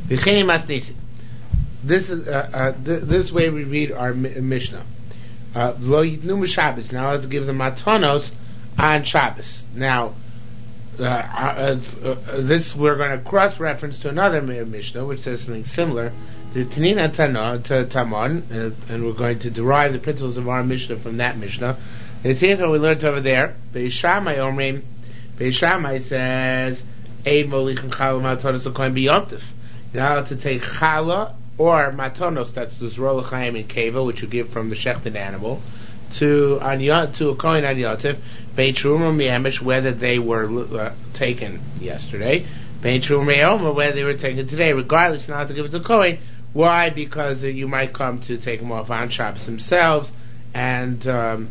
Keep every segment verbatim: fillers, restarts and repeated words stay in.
V'chini masnisi. This is uh, uh, th- this way we read our mi- Mishnah. Lo yitnu Shabbos. Now let's give the matanos on Shabbos. Now, uh, uh, uh, this we're going to cross-reference to another Mishnah, which says something similar. The Tanina Tana to Tamon, uh, and we're going to derive the principles of our Mishnah from that Mishnah. It's here we learned over there. Beis Shammai Omrim. Beis Shammai says, "Eid molichin chala matanos l'kohen b'yomtiv." You're not allowed to take chala or matanos, that's the zrola chaim and keva, which you give from the shechted animal, to on to a kohen on yotiv. Bein truma mi'emesh, whether they were uh, taken yesterday. Bein truma me'omer, whether they were taken today. Regardless, you're not allowed to give it to kohen. Why? Because uh, you might come to take them off on Shabbos themselves, and um,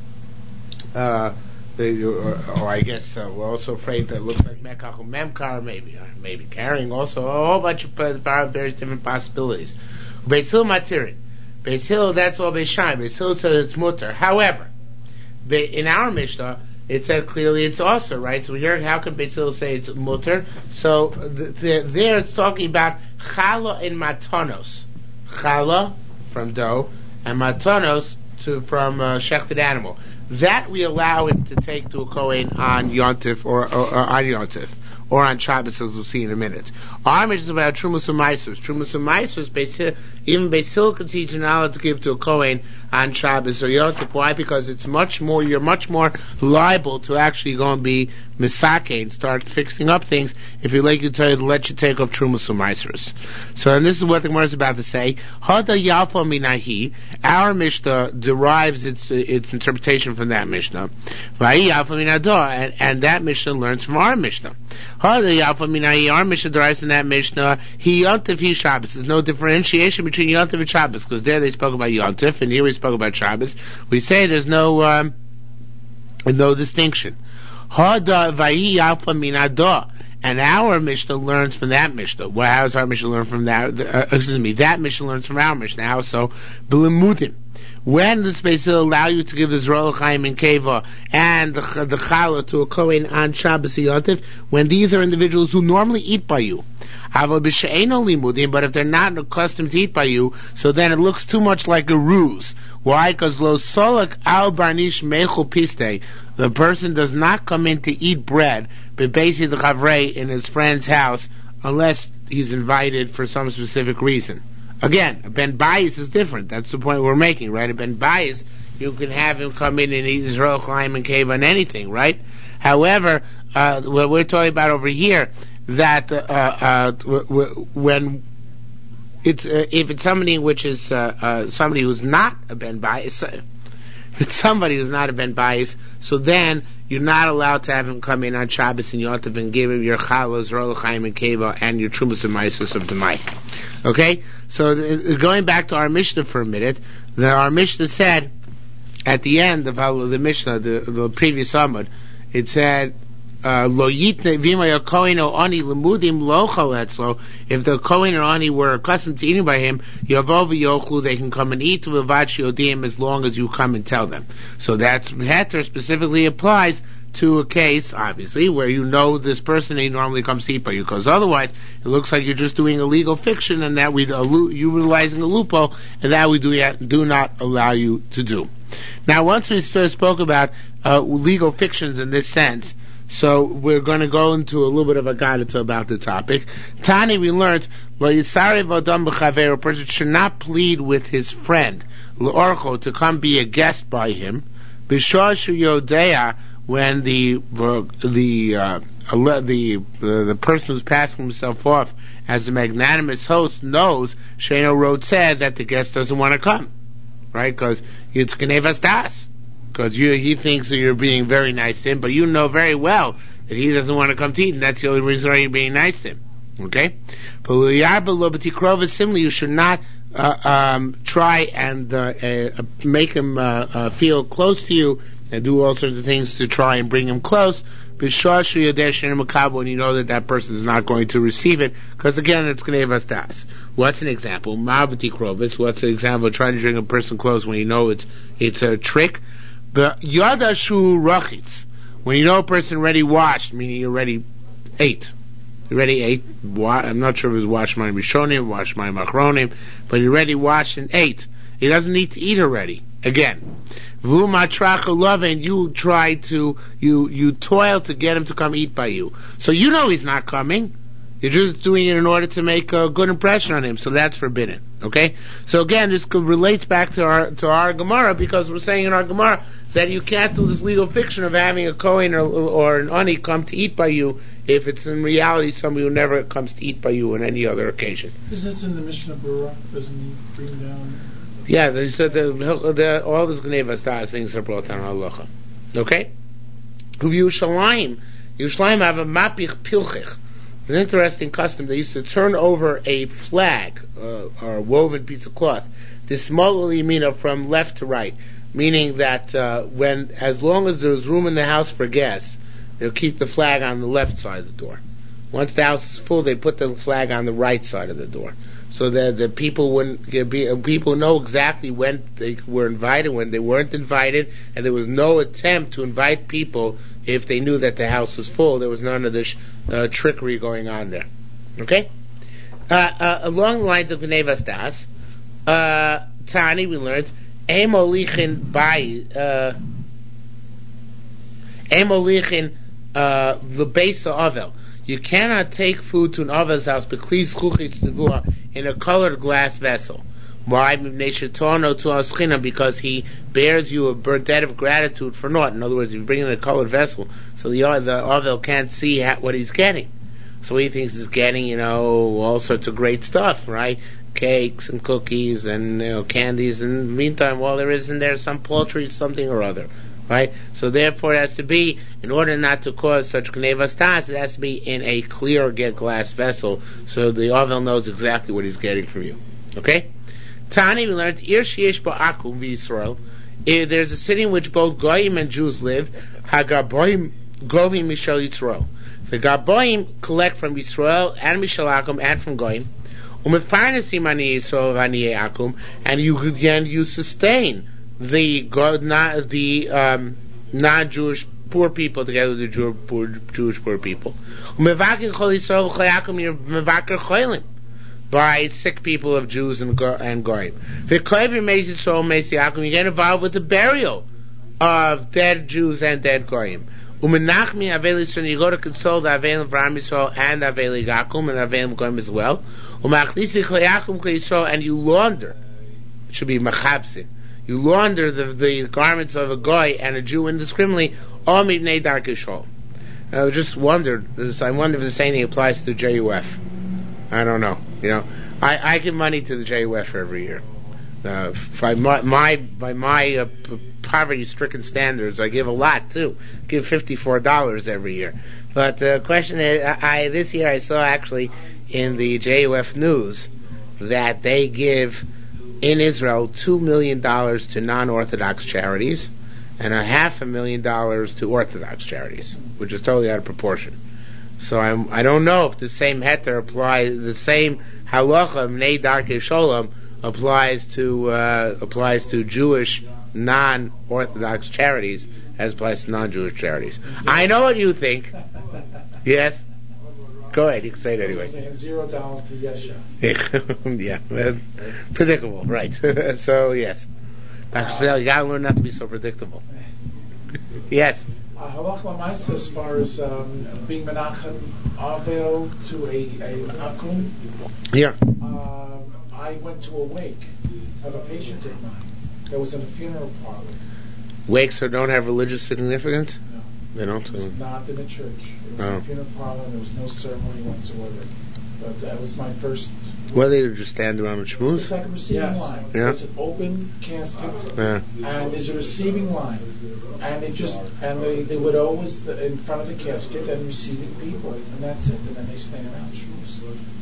uh, they, or, or I guess uh, we're also afraid that it looks like Mekach or Memkar, maybe, or maybe carrying also a whole bunch of uh, various different possibilities. Beis Hillel matirin. Beis Hillel, that's all Beis Shammai. Beis Hillel says it's mutter. However, in our Mishnah, it said clearly it's also, right? So here, how can Beis Hillel say it's mutter? So the, the, there it's talking about chala and matanos. Chala from dough, and matanos to, from uh, shechted animal. That we allow him to take to a kohen on Yontif or, or, or on Yontif or on Shabbos, as we'll see in a minute. Our Mishnah is about Trumas and Maasros. Trumas and Maasros, even Beis Hillel can teach you're not allowed to give to a kohen on Shabbos or Yontif. Why? Because it's much more, you're much more liable to actually go and be misake and start fixing up things if you like you to let you take off Trumas and Maasros. So, and this is what the Gemara is about to say. Hada Yalfa Minahi. Our Mishnah derives its its interpretation from that Mishnah. Vayi Yalfa Minador, and and that Mishnah learns from our Mishnah. Hada Yalfa Minahi. Our Mishnah derives from that Mishnah. He Yontif, he Shabbos. There's no differentiation between Yontif and Shabbos, because there they spoke about Yontif, and here we spoke about Shabbos. We say there's no um, no distinction. Hada Vayi Yalfa Minador. And our Mishnah learns from that Mishnah. Well, how does our Mishnah learn from that? Uh, excuse me, that Mishnah learns from our Mishnah. How so? B'lemudim. When does Beis Hillel allow you to give the Zrola Chaim and Keva and the, the Chala to a Kohen on Shabbos Yotif? When these are individuals who normally eat by you. But if they're not accustomed to eat by you, so then it looks too much like a ruse. Why? Because lo solak al barnish mechul piste. The person does not come in to eat bread, but basically the chavrei in his friend's house, unless he's invited for some specific reason. Again, a ben bayis is different. That's the point we're making, right? A ben bayis, you can have him come in and eat Israel Chaim and Cave on anything, right? However, uh, what we're talking about over here, that uh, uh, w- w- when it's uh, if it's somebody which is uh, uh, somebody who's not a ben bayis, if it's somebody who's not a ben bayis, so then you're not allowed to have him come in on Shabbos and Yontif and give him your Chala, Zrola Chaim and Keva and your Trumas and Maasros of the Mai. Okay? So the, going back to our Mishnah for a minute, the, our Mishnah said at the end of our, the Mishnah, the, the previous Amud, it said, Lo yitne v'imay kohen o ani lemudim lo chaletzlo. If the kohen or ani were accustomed to eating by him, yavo v'yochlu, they can come and eat to v'vad shiodim as long as you come and tell them. So that's heter specifically applies to a case, obviously, where you know this person he normally comes to eat by you, because otherwise it looks like you're just doing a legal fiction and that we uh, utilizing a loophole, and that we do do not allow you to do. Now, once we spoke about uh, legal fictions in this sense, so we're going to go into a little bit of a guidance about the topic. Tani, we learned, lo yisari v'adam b'chaver, a person should not plead with his friend, l'orcho, to come be a guest by him, b'shor shu yodea, when the the uh, the uh, the person who's passing himself off as the magnanimous host knows Sheno Road said that the guest doesn't want to come, right? Because it's Genevas Das, because you he thinks that you're being very nice to him, but you know very well that he doesn't want to come to eat, and that's the only reason why you're being nice to him. Okay, but similarly, you should not uh, um, try and uh, uh, make him uh, uh, feel close to you and do all sorts of things to try and bring him close, when you know that that person is not going to receive it, because again, it's Genevas Das. What's an example? Ma'abati Krovis. What's an example of trying to bring a person close when you know it's it's a trick? But Yadashu Rachitz, when you know a person already washed, meaning you already ate, He already ate. Wa- I'm not sure if it was wash my rishonim, wash my machronim, but he already washed and ate. He doesn't need to eat already. Again, v'hu matracha love, and you try to you you toil to get him to come eat by you. So you know he's not coming. You're just doing it in order to make a good impression on him. So that's forbidden. Okay. So again, this could relates back to our to our Gemara, because we're saying in our Gemara that you can't do this legal fiction of having a Kohen or, or an Ani come to eat by you if it's in reality somebody who never comes to eat by you on any other occasion. Is this in the Mishnah Berurah? Doesn't he bring down? Yeah, they said the, the, all these Gneva Stas things are brought down halacha. Okay? Yerushalayim, Yerushalayim have a mapich pilchich. An interesting custom. They used to turn over a flag uh, or a woven piece of cloth, this small yamina from left to right, meaning that uh, when, as long as there's room in the house for guests, they'll keep the flag on the left side of the door. Once the house is full, they put the flag on the right side of the door, so that the people wouldn't be people know exactly when they were invited, when they weren't invited, and there was no attempt to invite people if they knew that the house was full. There was none of this uh, trickery going on there. Okay? Uh, uh, along the lines of Gneva Stas, uh, Tani, we learned, Emolichin Bai, uh, Emolichin, uh, the base of Avel. You cannot take food to an Avel's house, in a colored glass vessel. Why? Because he bears you a debt of gratitude for naught. In other words, if you bring in a colored vessel, so the the Avel can't see what he's getting. So he thinks he's getting, you know, all sorts of great stuff, right? Cakes and cookies and, you know, candies. And in the meantime, while there is in there some paltry something or other, right? So therefore, it has to be, in order not to cause such gneva stas, it has to be in a clear glass vessel, so the Avel knows exactly what he's getting from you. Okay? Tani, we learned, Ir sheyesh ba'akum v'Yisrael. There's a city in which both Goyim and Jews live. Hagaboyim govim mishal Yisrael. The Gaboyim collect from Yisrael and mishal Akum and from Goyim. Umefarnesim ani Yisrael v'ani Akum, and you and you sustain the not the um, non-Jewish poor people together with the Jew, poor, Jewish poor people. Umevakin chol Yisrael v'chayakum, you're mevaker cholim, by sick people of Jews and and Goyim. You get involved with the burial of dead Jews and dead Goyim. You go to console the Avelim for Am Yisrael and Aveli Gakum and Avelim Goyim as well. And you launder, it should be machabsin, you launder the, the garments of a Goy and a Jew indiscriminately. I just wondered, I wonder if the same thing applies to J U F. I don't know. You know, I, I give money to the J U F every year. Uh, by my, my by my uh, p- poverty-stricken standards, I give a lot too. I give fifty-four dollars every year. But the question is, I, I this year I saw actually in the J U F news that they give in Israel two million dollars to non-Orthodox charities and a half a million dollars to Orthodox charities, which is totally out of proportion. So I'm, I don't know if the same heter applies, the same halacha Mnei Darkei Sholem applies to uh, applies to Jewish non-Orthodox charities as applies to non-Jewish charities. I know what you think. Yes. Go ahead. You can say it anyway. Saying zero dollars to Yesha. Yeah, predictable, right? So yes, Doctor Spell, you gotta learn not to be so predictable. Yes. Uh, halach lamaisa, as far as um, being menachem avel to a, a akum. Yeah. Uh, I went to a wake of a patient of mine that was in a funeral parlor. Wakes don't have religious significance? No. They don't? It was not in a church. It was Oh. in a funeral parlor, and there was no ceremony whatsoever. But that was my first... Well, they just stand around and It's schmooze? like a receiving Yes. line. Yeah. It's an open casket, Yeah. and there's a receiving line. And they just, and they, they would always, in front of the casket, and receiving people, and that's it. And then they stand around and schmooze.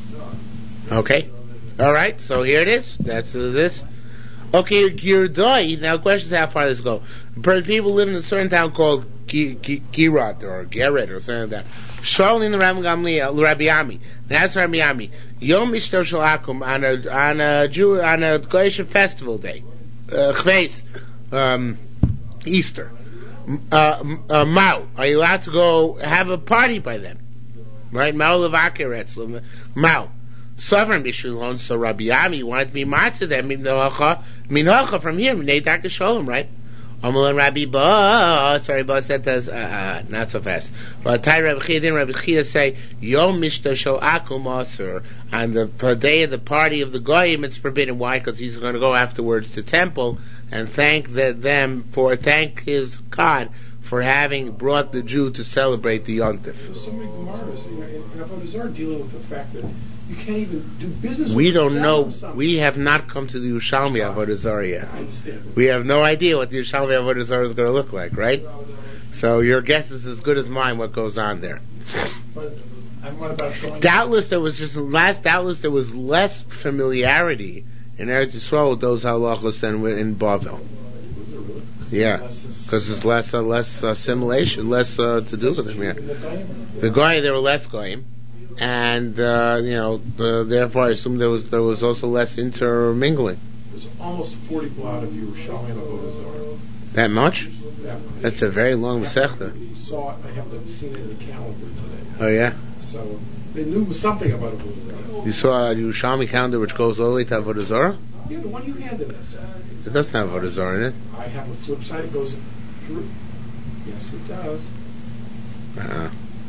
Okay. All right. So here it is. That's uh, this. Okay, Girdoi. Now the question is how far this go. People live in a certain town called Girat or Gerrit or something like that. Shalin the Rabbi Gamliel, Rabbi Ami. That's Rabbi Ami. Yom Mishter Shel Akum on a on a Jew on a Goyish festival day, uh, Chveis, um, Easter. Uh, uh, Mao. Are you allowed to go have a party by them? right? Mao levakir etzlo. Mao. Sovereign Mishulon, so Rabbi Yami wanted to be mad to them, Minhacha, Minhacha from here, Mineidak Shalom, right? Amalon Rabbi Ba, sorry, Ba said this, uh, uh, not so fast. But Tai Rabbi Chia, then Rabbi Chia say, Yom Mishta Shal Akum Asur, on the day of the party of the Goyim, it's forbidden. Why? Because he's going to go afterwards to temple and thank the, them for, thank his God for having brought the Jew to celebrate the Yontif. So many Gemaras, you know, in Avodah Zarah dealing with the fact that you can't even do business we with don't know. Something. We have not come to the Yerushalmi Avodah Zarah yet. I understand. We have no idea what the Yerushalmi Avodah Zarah is going to look like, right? So your guess is as good as mine what goes on there. But and what about going doubtless there was just last. Doubtless there was less familiarity in Eretz Yisrael with those halachos than in Bavel. Yeah, because there's less uh, less assimilation, less uh, to do with them. Yeah, the Goyim, there were less Goyim. And uh, you know, the, therefore, I assume there was there was also less intermingling. There's almost forty blot of Yerushalmi and Avodah Zarah. That much? Yeah. That's a very long Masechta. You saw it. I haven't seen it in the calendar today. Oh yeah. So they knew something about Avodah Zarah. You saw a Yerushalmi calendar which goes all the way to Avodah Zarah? Yeah, the one you handed us. It doesn't have Avodah Zarah in it. I have a flip side. It goes through. Yes, it does. Uh-huh.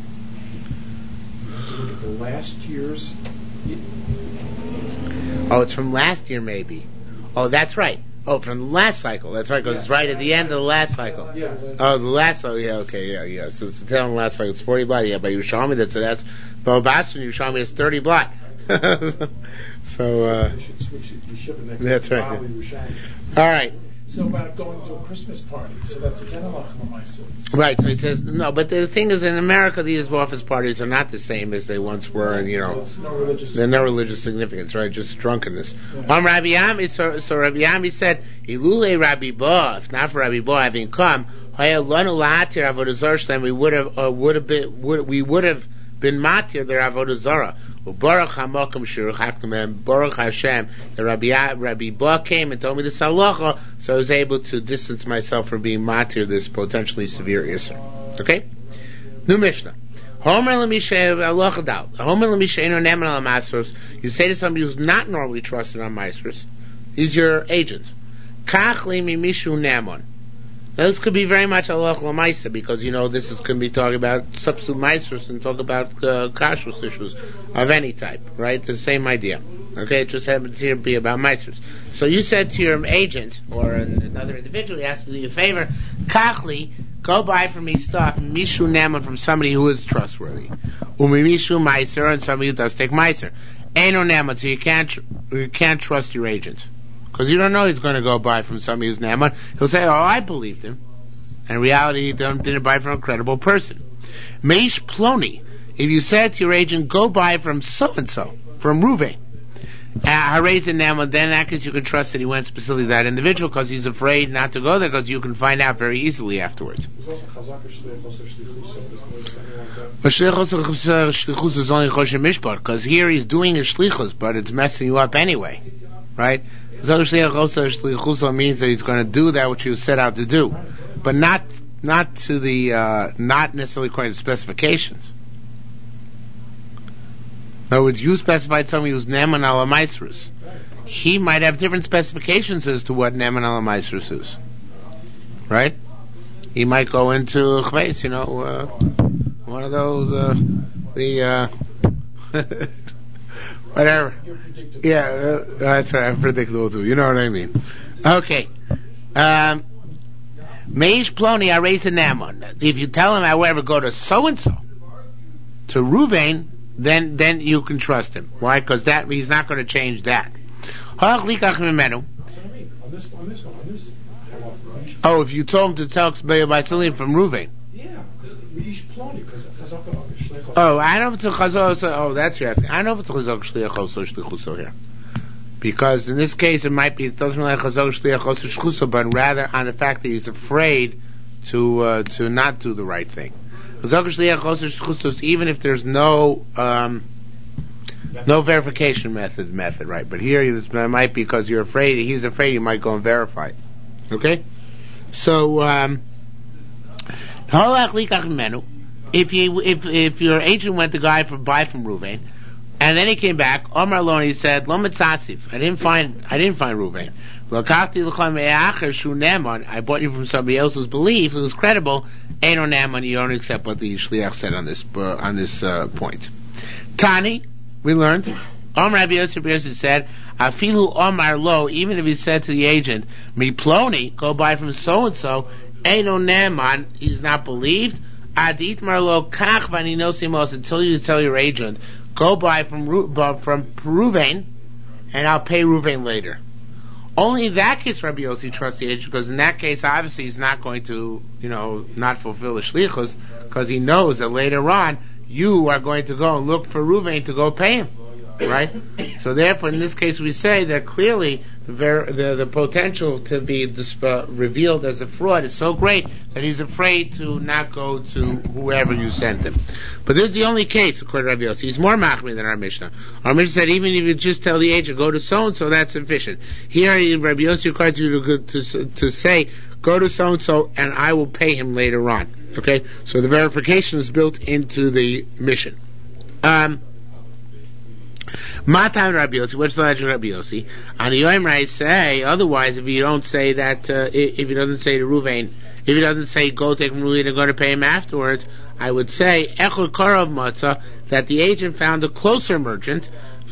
Look at the last year's. Oh, it's from last year, maybe. Oh, that's right. Oh, from the last cycle. That's right, because it's right at the end of the last cycle. Yeah. Oh, the last cycle. Yeah, okay, yeah, yeah. So it's the tail on the last cycle. It's forty blot. Yeah, but Yerushalmi, that's that's. But Basran Yerushalmi is thirty blot. So. Uh, They should switch it to shipping next. That's to right. Yerushalmi. All right. So about going to a Christmas party. So that's again a lachma. Right, so he says, no, but the thing is, in America, these office parties are not the same as they once were, and, you know, There's no religious they're no religious significance, right? Just drunkenness. Yeah. Um, Rabbi Yami, so, so Rabbi Yami said, Ilule Rabbi Ba, if not for Rabbi Ba having come, then we would have, uh, would have been, would, we would have been matir their avodah zarah. Baruch Hamakom Shiruchaktem, and Baruch Hashem. The Rabbi Rabbi Ba came and told me this halacha, so I was able to distance myself from being matir this potentially severe issur. Okay, new Mishnah. Homer l'mishay halacha dal. Homer l'mishay no neman al masros. You say to somebody who's not normally trusted on maasros, he's your agent. Kach li mimishu neman. Now this could be very much halach l'maisa, because you know this is going to be talking about substitute maasros and talk about uh, kashrus issues of any type, right? The same idea. Okay, it just happens here to be about maasros. So you said to your agent or another individual, he has to do you a favor, kachli, go buy for me stuff, mishu neman, from somebody who is trustworthy, umi mishu meiser, and somebody who does take meiser. Eino neman, so you can't tr- you can't trust your agent. Because you don't know he's going to go buy from somebody who's Naaman. He'll say, oh, I believed him. And in reality, he didn't buy from a credible person. Meish Ploni, if you said to your agent, go buy from so-and-so, from Ruvain, Harez and Naaman, then in that case you can trust that he went specifically to that individual, because he's afraid not to go there, because you can find out very easily afterwards. But shlichus is only choshen mishpat, because here he's doing his shlichus, but it's messing you up anyway. Right? Shlichus means that he's going to do that which he was set out to do, but not not to the uh, not necessarily according to specifications. In other words, you specified somebody who's neman ala maasros. He might have different specifications as to what neman ala maasros is. Right? He might go into chveis, you know, uh, one of those uh, the. Uh, Whatever. Yeah, uh, that's right. I'm predictable too. You know what I mean. Okay. Um, Meish Ploni Areza Naaman. If you tell him, however, go to so and so, to Ruvain, then then you can trust him. Why? Because that he's not going to change that. Oh, if you told him to tell by Salim from Ruvain. Yeah, Meish Ploni, because Oh, I don't know if it's a chazor. Oh, that's your asking. I don't know if it's a chazor shliachos or shlichuso here, because in this case it might be it doesn't really chazor shliachos or shlichuso, but rather on the fact that he's afraid to uh, to not do the right thing. Chazor shliachos or shlichuso, even if there's no um, no verification method method, right? But here it might be because you're afraid. He's afraid you might go and verify it. Okay, so. Um, if you if if your agent went to guy for buy from Ruvain, and then he came back, Omar Lo, and he said, Lo Mitzatzif, I didn't find I didn't find Ruvain. I bought you from somebody else's belief, it was credible. Ain't no Naaman, you don't accept what the Shliach said on this uh, on this uh, point. Tani, we learned, Omar Rabbi Yosef said, Afilu Omar Lo, even if he said to the agent, Mi Ploni, go buy from so and so, ain't no Naaman, he's not believed. Adit Marlo Kach Vaninosimos, until you tell your agent, go buy from from Ruvain, and I'll pay Ruvain later. Only in that case Rabbi Yossi trusts the agent, because in that case obviously he's not going to, you know, not fulfill the shlichus, because he knows that later on you are going to go and look for Ruvain to go pay him, right? So therefore in this case we say that clearly the ver- the, the potential to be dis- uh, revealed as a fraud is so great that he's afraid to not go to whoever you sent him. But this is the only case, according to Rabbi Yossi. He's more machmir than our Mishnah. Our Mishnah said even if you just tell the agent, go to so-and-so, that's sufficient. Here Rabbi Yossi requires you to, to, to say, go to so-and-so and I will pay him later on. Okay? So the verification is built into the mission. Um... Matam Rabbi Yossi, what's the logic of Rabbi Yossi? On the Yomer I say, otherwise if you don't say that, uh, if he doesn't say to Ruvain, if he doesn't say go take from Ruvain and go to pay him afterwards, I would say, Echel Karav Matzah, that the agent found a closer merchant,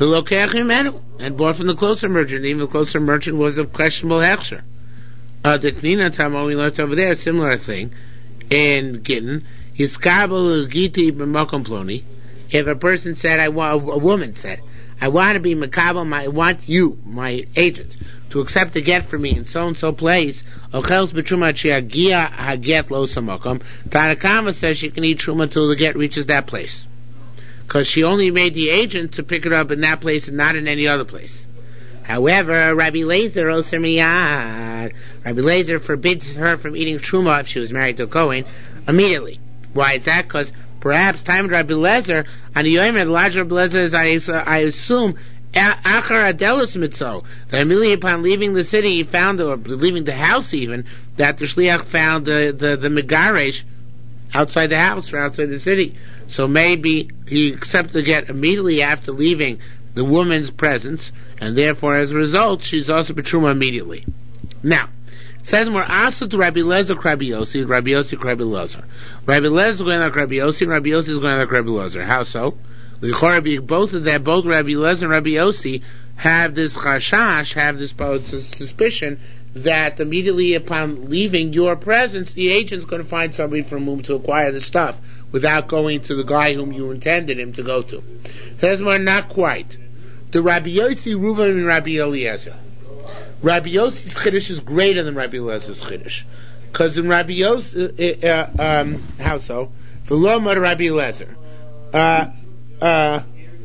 and bought from the closer merchant, even the closer merchant was of questionable hechsher. Uh, the Knina Tamo, we learned over there, a similar thing, in Gittin, Hiskabel Giti B'Makom Ploni, if a person said, I want, a woman said, I want to be Makabel, I want you, my agent, to accept a get from me in so-and-so place, Ochels B'Truma Chiagia Haget Lo Samokom, Tanakama says she can eat Truma until the get reaches that place. Because she only made the agent to pick it up in that place and not in any other place. However, Rabbi Lezer Oser Miyad, Rabbi Lezer forbids her from eating Truma if she was married to a Kohen immediately. Why is that? Because perhaps time of Rabbi Lezer, and the Yomer, the larger Rabbi Lezer is, I, I assume, Achar Adelis Mitzo, that immediately upon leaving the city, he found, or leaving the house even, that the Shliach found the, the, the Megaresh outside the house or outside the city. So maybe he accepted the get immediately after leaving the woman's presence, and therefore as a result, she's also Betruma immediately. Now, it says more Asa to Rabbi Lezer, Rabbi Yossi, Rabbi Yossi, Rabbi Lezer. Rabbi Lezer is going like Rabbi Yossi, and Rabbi Yossi is going like Rabbi Lezer. How so? Both of them, both Rabbi Lezer and Rabbi Yossi have this chashash, have this suspicion that immediately upon leaving your presence, the agent's going to find somebody from whom to acquire the stuff without going to the guy whom you intended him to go to. Says more, not quite. The Rabbi Yossi, Reuven, and Rabbi Eliezer. Rabbi Yossi's chiddush is greater than Rabbi Eliezer chiddush, because in Rabbi Yossi, uh, um, how so? V'lo Rabbi Eliezer. Uh, uh,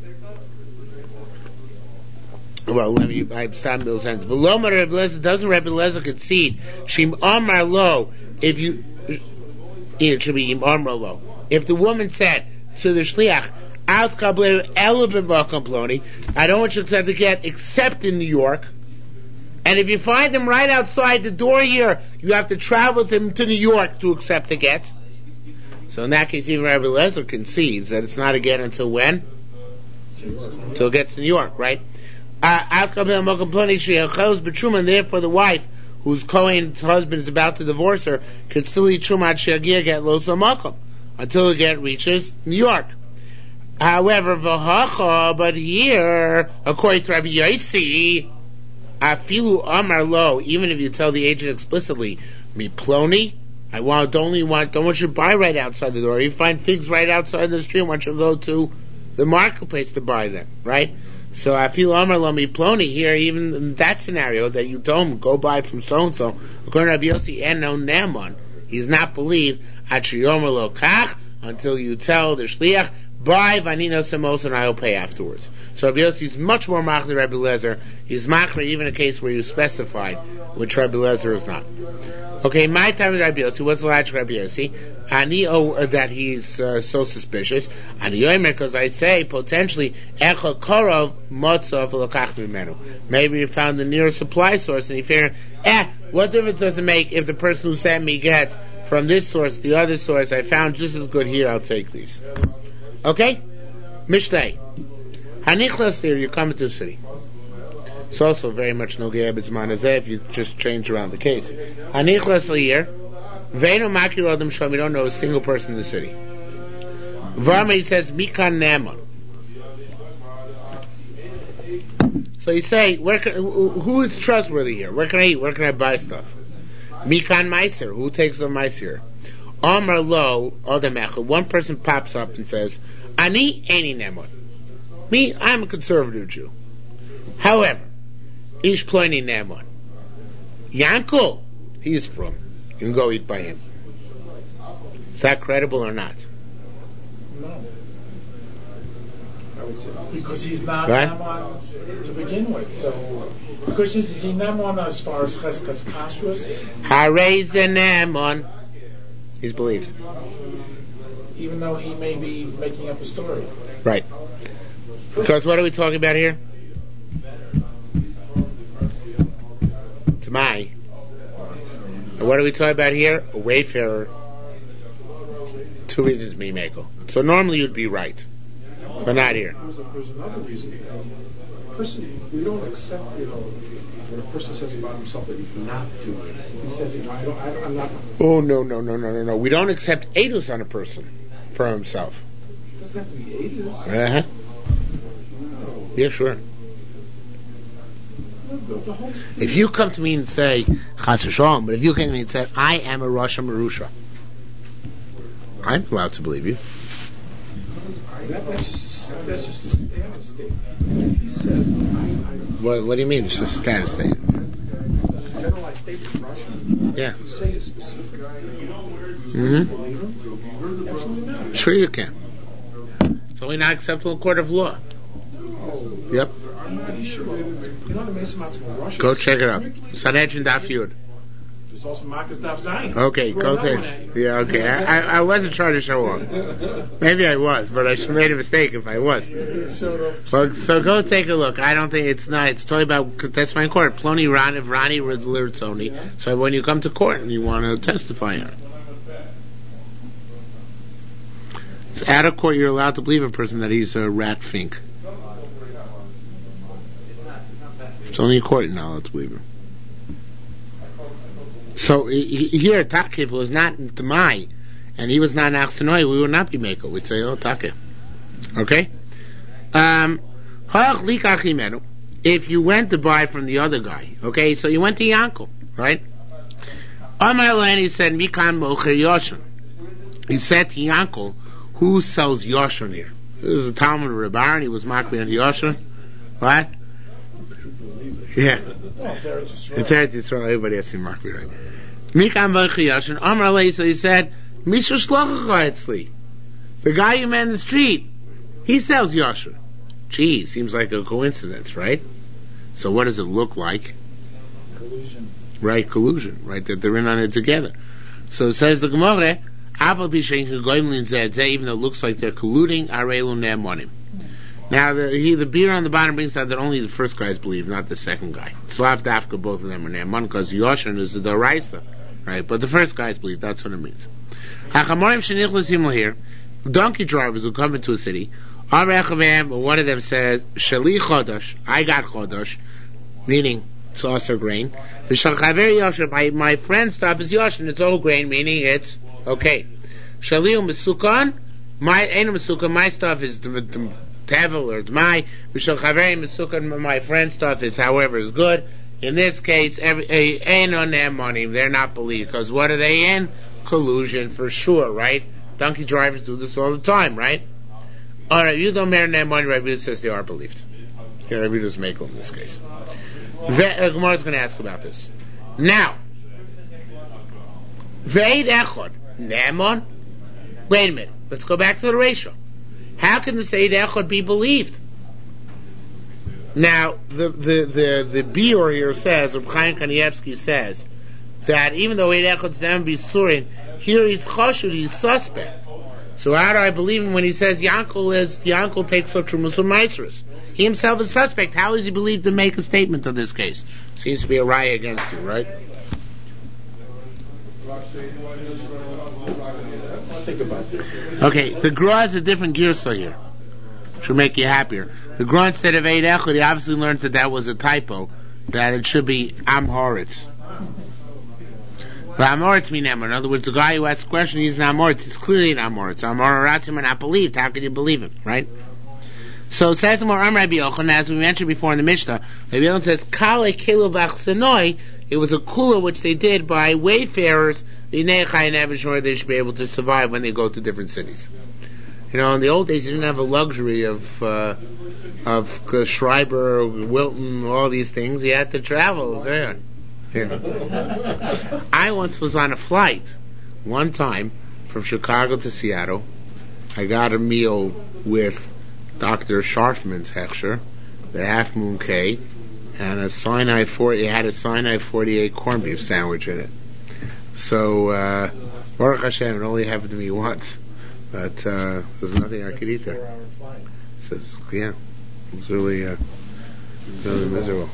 well, let me. I stop in those sense. V'lo Rabbi Eliezer, doesn't Rabbi Eliezer concede? Shim Amar Lo. If you, it should be Im Amar Lo. If the woman said to the shliach, I don't want you to have to get except in New York. And if you find him right outside the door here, you have to travel with him to New York to accept the get. So in that case, even Rabbi Lezer concedes that it's not a get until when? Until it gets to New York, right? And therefore the wife, whose Kohen's husband is about to divorce her, can still eat Trumat Sheagir get Lo Samakom until the get reaches New York. However, V'hacha, but here, according to Rabbi Yossi, Afilu Amar Lo, even if you tell the agent explicitly, Mi Ploni, I want only want don't want you to buy right outside the door. You find figs right outside the street, I want you to go to the marketplace to buy them, right? So Afilu Amar Lo Mi Ploni, here, even in that scenario that you told him, go buy from so and so, according to Rabbi Yossi, and no Naaman, he's not believed, Atri Amar Lo Kach, until you tell the shliach, Buy vanino samosa and I will pay afterwards. So Rabbi Yossi is much more machmir than Rabbi Eliezer. He's machmir even in a case where you specified, which Rabbi Eliezer is not. Okay, my time with Rabbi Yossi, what's the logic of Rabbi Yossi? Ani oh, that he's uh, so suspicious. Ani yomer, because I'd say potentially echo korov motzov lokach mimenu. Maybe you found the nearest supply source and you figure, eh, what difference does it make if the person who sent me gets from this source, the other source? I found just as good here. I'll take these. Okay, Mishlei. Hanichlas there, you're coming to the city. It's also very much no garbage manazeh if you just change around the case. Hanichlas here. Veinu makir adam shom, we don't know a single person in the city. Varma, he says, Mikan Naaman. So you say, where can, who is trustworthy here? Where can I eat? Where can I buy stuff? Mikan Meiser, who takes the Meiser? Amar lo, Adam Echad, one person pops up and says, Ani Eini Naaman. Me, I'm a conservative Jew. However, Ish Ploni Naaman. Yankel, he is from. You can go eat by him. Is that credible or not? No. Because he's not right? Naaman to begin with. So the question is, is he Naaman as far as Cheskas Kashrus? Harei ze Naaman. He's believed. Even though he may be making up a story. Right. Because what are we talking about here? Tamai. And what are we talking about here? A wayfarer. Two reasons me make. So normally you'd be right, but not here. There's, a, there's another reason. A person, we don't accept, you know, when a person says about himself that he's not Jewish. He says, you know, I don't, I don't, I'm not. Oh no no no no no no! We don't accept edus on a person for himself. It doesn't have to be edus. Uh huh. No. Yeah, sure. If you come to me and say Chas v'Shalom, but if you come to me and say I am a Rasha Marusha, I'm allowed to believe you. That, that's just that's just a status statement. He says, I, I, What, what do you mean? It's just a status statement. Generalized statement in Russian. Yeah. You say it specifically. Mm-hmm. Believe him? Absolutely not. Sure you can. It's only not acceptable in court of law. Oh. Yep. I'm pretty sure. You know the Mason Matzah Russian? Go check it out. Sanhedrin Daf Yud. There's also Marcus Daf Zayin. Okay, go take. Yeah, okay. I, I, I wasn't trying to show off. Maybe I was, but I made a mistake if I was. So, so go take a look. I don't think it's not. It's talking about testifying in court. Ploni Ran of Rani Ritzoni. So when you come to court and you want to testify on it. So out of court, you're allowed to believe a person that he's a rat fink. It's only in court you're not allowed to believe him. So he, here, Taka, if it was not Tamai, and he was not an Achsanoi, we would not be Meko. We'd say, oh, Taka. Okay? Um, if you went to buy from the other guy, okay, so you went to Yankel, right? And he said, Mikan Mocher Yoshan. He said to Yankel, who sells Yoshan here? It was a Talmud of Rebbe Aaron, he was Makri on Yoshan. What? Yeah. Well, it's Eretz Yisrael. It's Eretz Yisrael. Everybody has seen Makri, right? Mikan Mocher Yoshan. Amar Alei, so he said, Misha Shlochacha Etzli. The guy you met in the street, he sells Yoshan. Gee, seems like a coincidence, right? So what does it look like? Collusion. Right, collusion, right? That they're in on it together. So it says the Gemara, even though it looks like they're colluding, Arelu Ne'emonim. Now the he, the beer on the bottom brings out that only the first guys believe, not the second guy. Slav Dafka, both of them are Ne'emon, because Yoshan is the Doraisa, right? But the first guys believe, that's what it means. Hachamorim Shenichlas here, donkey drivers who come into a city, one of them says, Shali Chodosh, I got Chodosh, meaning it's also grain. My, my friend's stuff is Yoshan, it's all grain, meaning it's okay. Shali Mesukan, my Ein Mesukan, my stuff is Tevel or Dmai. V'shal Mesukan, my friend's stuff is however is good. In this case, Ein on them money, they're not believed, because what are they in? Collusion for sure, right? Donkey drivers do this all the time, right? Alright, you don't merit them money, Rabbi says they are believed. Here, Rabbi does make in this case. Gemara is going to ask about this. Now, Ve'ed Echad, Ne'emon. Wait a minute. Let's go back to the ratio. How can the Seid Echad be believed? Now, the the the the Biur here says, or Chaim Kanievsky says, that even though Eid Echad's never be Surin, here he's chashud, he's suspect. So how do I believe him when he says Yankel is Yankel takes up Trumas and Maisrus? He himself is suspect. How is he believed to make a statement of this case? Seems to be a raya against you, right? Think about this. Okay, the Gra is a different girsa here. Should make you happier. The Gra, instead of Eid Echad, he obviously learns that that was a typo, that it should be Am Horitz. But Am Horitz mean Emor. In other words, the guy who asks the question, he's an Am Horitz. He's clearly an Am Horitz. Am Horitz are not believed. How can you believe him, right? So it says more Am Rabbi Yochanan, as we mentioned before in the Mishnah. Rabbi Yochanan says, Kale Kelu Bach. It was a kula which they did by wayfarers. They should be able to survive when they go to different cities. You know, in the old days, you didn't have a luxury of uh, of uh, Schreiber, Wilton, all these things. You had to travel. There. Yeah. I once was on a flight one time from Chicago to Seattle. I got a meal with Doctor Scharfman's Hechsher, the Half Moon Cake, and a Sinai forty. It had a Sinai forty-eight corned beef sandwich in it. So, uh, Baruch Hashem, it only happened to me once, but uh, there's nothing I could eat there. Says, yeah, it was really, uh, really miserable.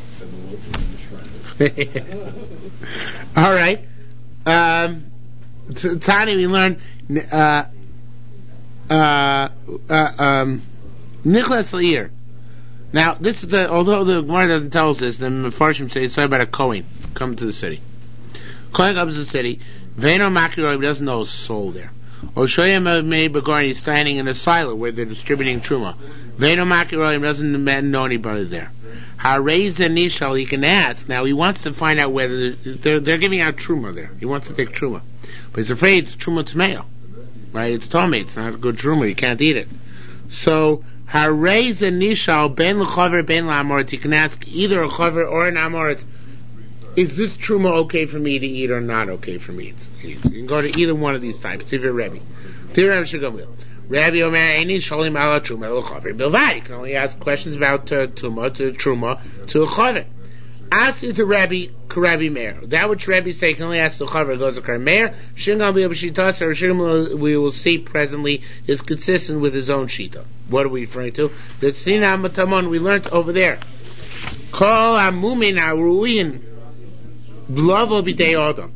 All right. Um, t- Tani, we learned uh, uh, uh, um, Nichlas Leir. Now, this is the, although the Gemara doesn't tell us this, the Mefarshim say it's about a Kohen coming to the city. Kohen comes to the city, Veno Makiroi doesn't know a soul there. Oshoyim Mei Begorni is standing in a silo where they're distributing Truma. Veno Makiroi doesn't know anybody there. Harez Nishal, he can ask. Now he wants to find out whether they're, they're giving out Truma there. He wants to take Truma. But he's afraid it's Truma Tmeyo. Right? It's Tomei, it's not a good Truma, you can't eat it. So, Harez Nishal, Ben L'chaver, Ben L'Amoritz, he can ask either a Chaver or an Amoritz, is this truma okay for me to eat or not okay for me to eat? You can go to either one of these types. It's your Rebbe. To your Rebbe should go with Rabbi Omer Eini Sholim Ala Truma L'Chaver Bilvad. You can only ask questions about uh, Truma to Truma to a Chaver. Ask you to Rabbi Rabbi Meir. That which Rabbi say can only ask the Chaver goes to Meir. Shingam B'Shitas or Shingam we will see presently is consistent with his own shita. What are we referring to? The Tzina Matamon we learned over there. Kol Amumin Aruin. Blavo b'dei Adam.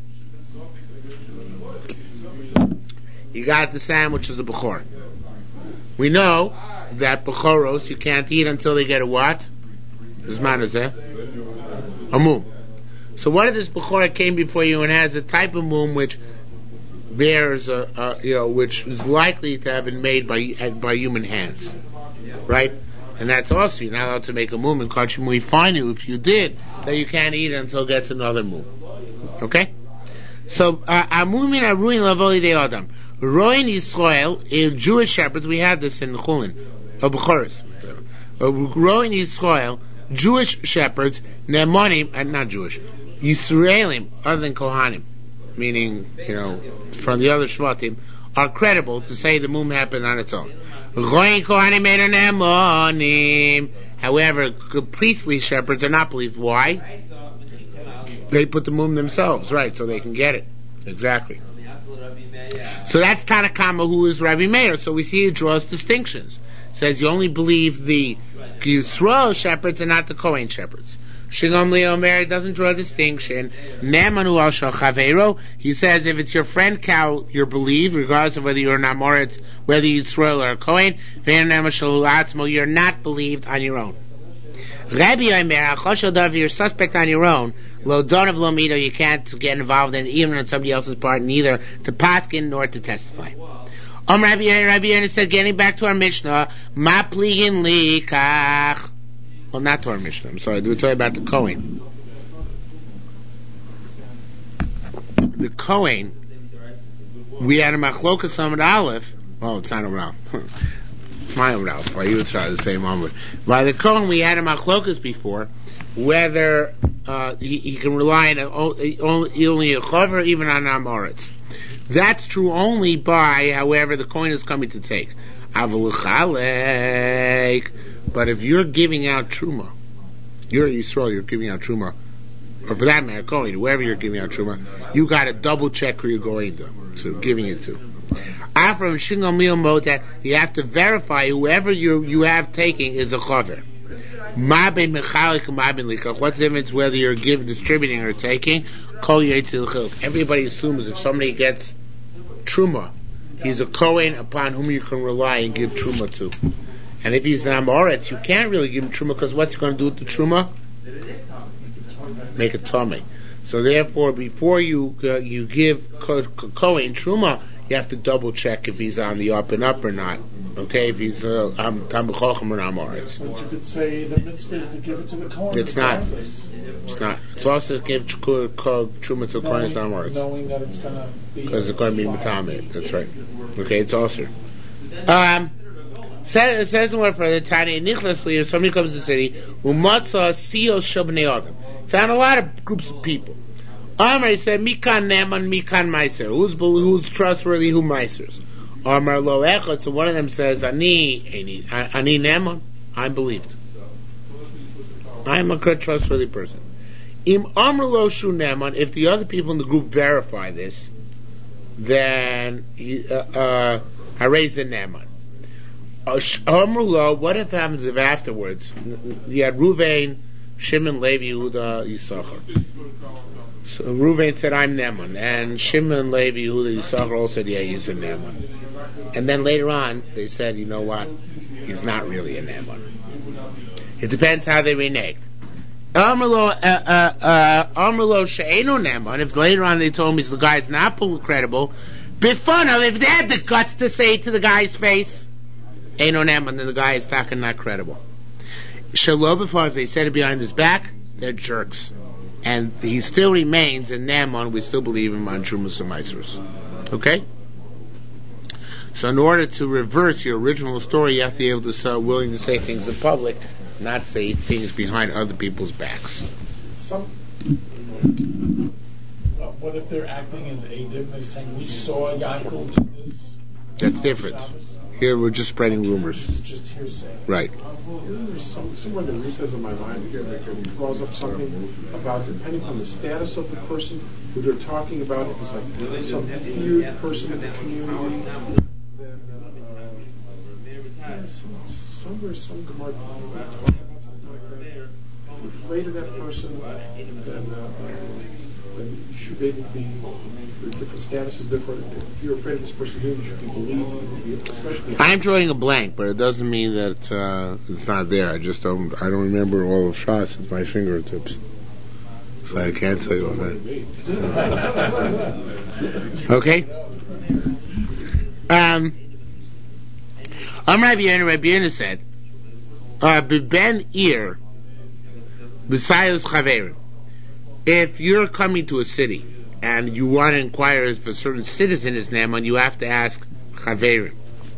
You got the sandwich as a bechor. We know that bechoros you can't eat until they get a what? Zman is there? A mum. So what if this bechor came before you and has a type of mum which bears a, a you know which is likely to have been made by by human hands, right? And that's also, you're not allowed to make a mum in Kachim. We find you, if you did, that you can't eat it until it gets another mum. Okay? So, Amumin Aruin Lavoli De Adam. Roin Yisrael, in Jewish shepherds, we have this in Chulin, of Bechoris. Roin Yisrael, Jewish shepherds, Ne'monim, and not Jewish, Yisraelim, other than Kohanim, meaning, you know, from the other Shvatim, are credible to say the mum happened on its own. However, priestly shepherds are not believed. Why? They put the mum themselves, right, so they can get it. Exactly. So that's Tanakama, who is Rabbi Meir. So we see it draws distinctions. It says you only believe the Yisrael shepherds and not the Kohen shepherds. Shigam Leomer doesn't draw a distinction. Nemanu al Chavero. He says if it's your friend cow, you're believed, regardless of whether you're an Amoritz, whether you're Yisrael or a Kohen. You're not believed on your own. Rabbi Omer, you're suspect on your own. Lo donav lo mido, you can't get involved in it, even on somebody else's part, neither to paskin nor to testify. Um, Rabbi Omer, Rabbi Omer said, getting back to our Mishnah, ma pligin li kach. Well, not to our Mishnah, I'm sorry, we're talking about the Kohen. The Kohen, we had a machlokas on Aleph. Oh, it's not around. It's my own Aleph. Why you would try the same one. By the Kohen, we had a machlokas before, whether uh, he, he can rely on a, only, only a chaver, even on Amoritz. That's true only by, however, the Kohen is coming to take. But if you're giving out truma, you're Yisrael, you're giving out truma, or for that matter, Kohen, whoever you're giving out truma, you got to double check who you're going to, to giving it to. After that you have to verify whoever you you have taking is a chaver. What's the difference whether you're giving, distributing, or taking? Everybody assumes if somebody gets truma, he's a Kohen upon whom you can rely and give truma to. And if he's an Amoritz, you can't really give him truma because what's he going to do with the truma? Make a tummy. So therefore, before you uh, you give Kohen truma, you have to double check if he's on the up and up or not. Okay, if he's uh, um, Tam B'Chochem or Amoritz. But you could say the mitzvah is to give it to the Kohen. It's not. It's not. It's also to give truma to Kohen and Amoritz. Knowing that it's going to be. Because it's going to be Matamid. That's right. Okay, it's also. Um, says, says the word for the Tanya, Nichlasli, if somebody comes to the city, Umatza Siyos Shabnei Adam. Found a lot of groups of people. Amar, he said, Mikan Neman, Mikan Meiser. Who's, who's trustworthy, who Meisers? Amar Lo Echad, so one of them says, Ani, Ani Neman, I'm believed. I'm a good trustworthy person. Im Amar Lo Shu Neman, if the other people in the group verify this, then uh, uh, I raise the Neman. Amar Lo, what if happens if afterwards you had Ruvain, Shimon, Levi, Yehuda, Yisachar? So Ruvain said, I'm Neman. And Shimon, Levi, Yehuda, Yisachar all said, yeah, he's a Neman. And then later on, they said, you know what? He's not really a Neman. It depends how they reneged. Amrlo, Amrlo, She'eno Neman. If later on they told me the guy's not credible, Bifano, if they had the guts to say it to the guy's face, Eno Neman, then the guy is talking not credible. Shalom before, if they said it behind his back, they're jerks. And he still remains in Naaman, we still believe him on Trumas and Meisers. Okay? So in order to reverse your original story, you have to be able to start willing to say things in public, not say things behind other people's backs. Some, uh, what if they're acting as Adim? They're saying, we saw Yaakov do this. That's different. Here we're just spreading rumors. This is just hearsay. Right. There's some, somewhere in the recess of my mind here that throws up something about, depending on the status of the person who they're talking about, if it's like some feared person in the community, then uh, uh, some, somewhere some Gemara talking about something like that. If you're afraid of that person, then uh, then you should be able to be, the different status is different. If you're afraid of this person, you should be believed, especially. I'm drawing a blank, but it doesn't mean that uh, it's not there. I just don't. I don't remember all of shots at my fingertips, so I can't tell you what that. Okay. Um. I'm Rabbi Yehuda. Rabbi Yehuda said, uh, "Ben Ir, b'sayos chaverim." If you're coming to a city and you want to inquire if a certain citizen is Naaman, you have to ask Chaverim.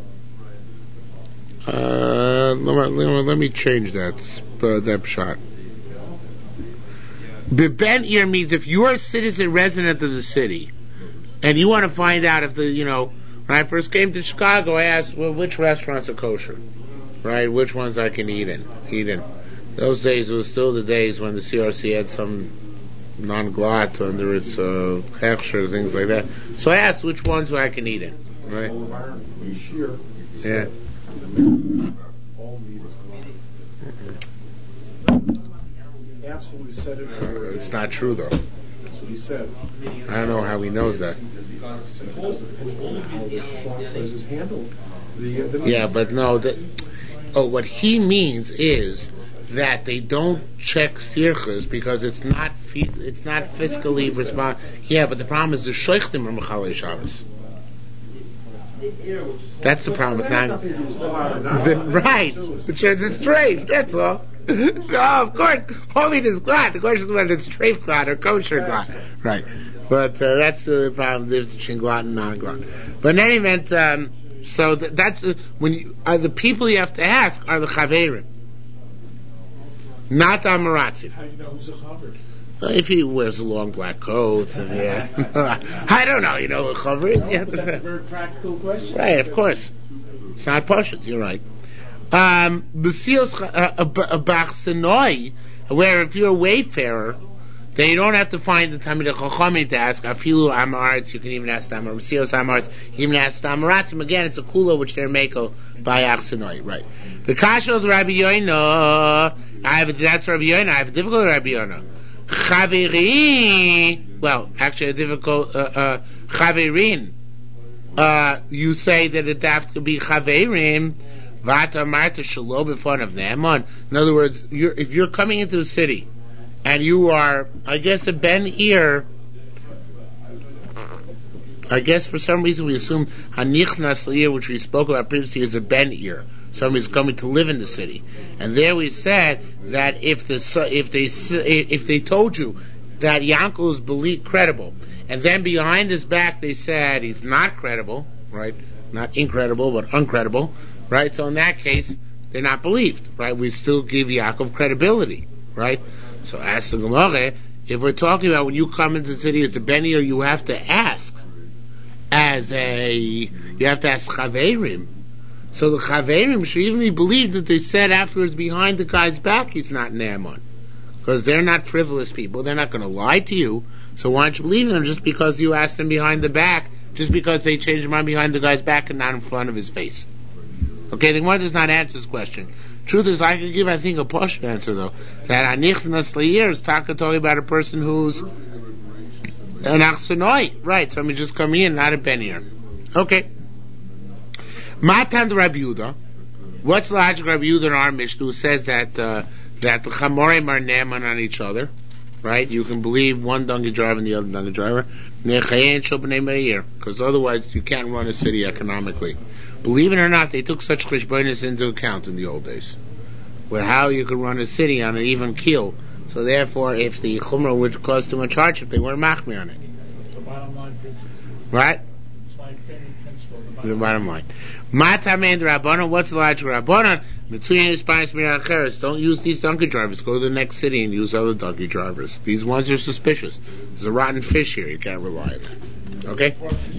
Uh, let, me, let me change that uh, that shot. Ben Ir means if you're a citizen resident of the city and you want to find out if the, you know, when I first came to Chicago, I asked, well, which restaurants are kosher, right? Which ones I can eat in, eat in. Those days, it was still the days when the C R C had some non-glat under its uh, hechsher, things like that. So I asked which ones I can eat in, right? Yeah. Absolutely said it. Uh, it's not true though. That's what he said. I don't know how he knows that. Yeah, but no. That, oh, what he means is that they don't check sirchas because it's not it's not fiscally responsible. Yeah, but the problem is the sheichtim are mechalei Shabbos. That's the problem with non. The, right, the church is treif. That's all. No, of course, homie is glad. The question is whether it's treif glad or kosher glad. Right, but uh, that's the problem. There's between glad and non-glad. But in any event, um, so th- that's uh, when you, uh, the people you have to ask are the chaverim. Not the Amaratzim. How do you know who's a chaver? Uh, if he wears a long black coat, and, yeah. I don't know, you know what chaver is? No, Yeah. But that's a very practical question. Right, of course. It's not pashut. You're right. Um, where if you're a wayfarer, then you don't have to find the Talmidei Chachamim to ask. Afilu Amaretz, you can even ask them. Or Mesios Amaretz, you can even ask them. Amaratzim, again, it's a kula which they're meko by Achsenoi, right? The Kasha of Rabbi Yoina, I have a, that's Rabbi Yoina, I have a difficult Rabbi Yoina. Chaveri, well, actually a difficult, uh, uh, Chaverin. Uh, you say that it have to be Chaverim, Vata Marta Shalom in front of them. In other words, you're, if you're coming into the city, and you are, I guess, a Ben Ir, I guess for some reason we assume Hanichnas L'ir, which we spoke about previously, is a Ben Ir. Somebody's coming to live in the city. And there we said that if the if they if they told you that Yankel is believed credible, and then behind his back they said he's not credible, right? Not incredible, but uncredible, right? So in that case, they're not believed, right? We still give Yaakov credibility, right? So ask the Gemara, if we're talking about when you come into the city as a Beni, or you have to ask as a, you have to ask Chaverim. So the Chaverim should even be believed that they said afterwards behind the guy's back he's not Naaman. Because they're not frivolous people. They're not going to lie to you. So why don't you believe them just because you asked them behind the back, just because they changed their mind behind the guy's back and not in front of his face. Okay, the Gemara does not answer this question. Truth is, I could give, I think, a posh answer though. That Anichnas L'ir is talking about a person who's an Achsenoi. Right, so I mean just coming in, not a Benir. Okay. Matan Rabbi Yehuda. What's the logic of Rabbi Yehuda in our Mishnah who says that uh, that the Chamorim are Naaman on each other? Right? You can believe one donkey driver and the other donkey driver. Because otherwise you can't run a city economically. Believe it or not, they took such cheshbonos into account in the old days. Where how you could run a city on an even keel. So therefore, if the chumrah would cause too much hardship, they weren't machmir on it. That's the bottom line principle. Right? It's my favorite principle. The bottom, the bottom line. Matamen Rabbanon, what's the logic of Rabbanon? Don't use these donkey drivers. Go to the next city and use other donkey drivers. These ones are suspicious. There's a rotten fish here. You can't rely on them. Okay?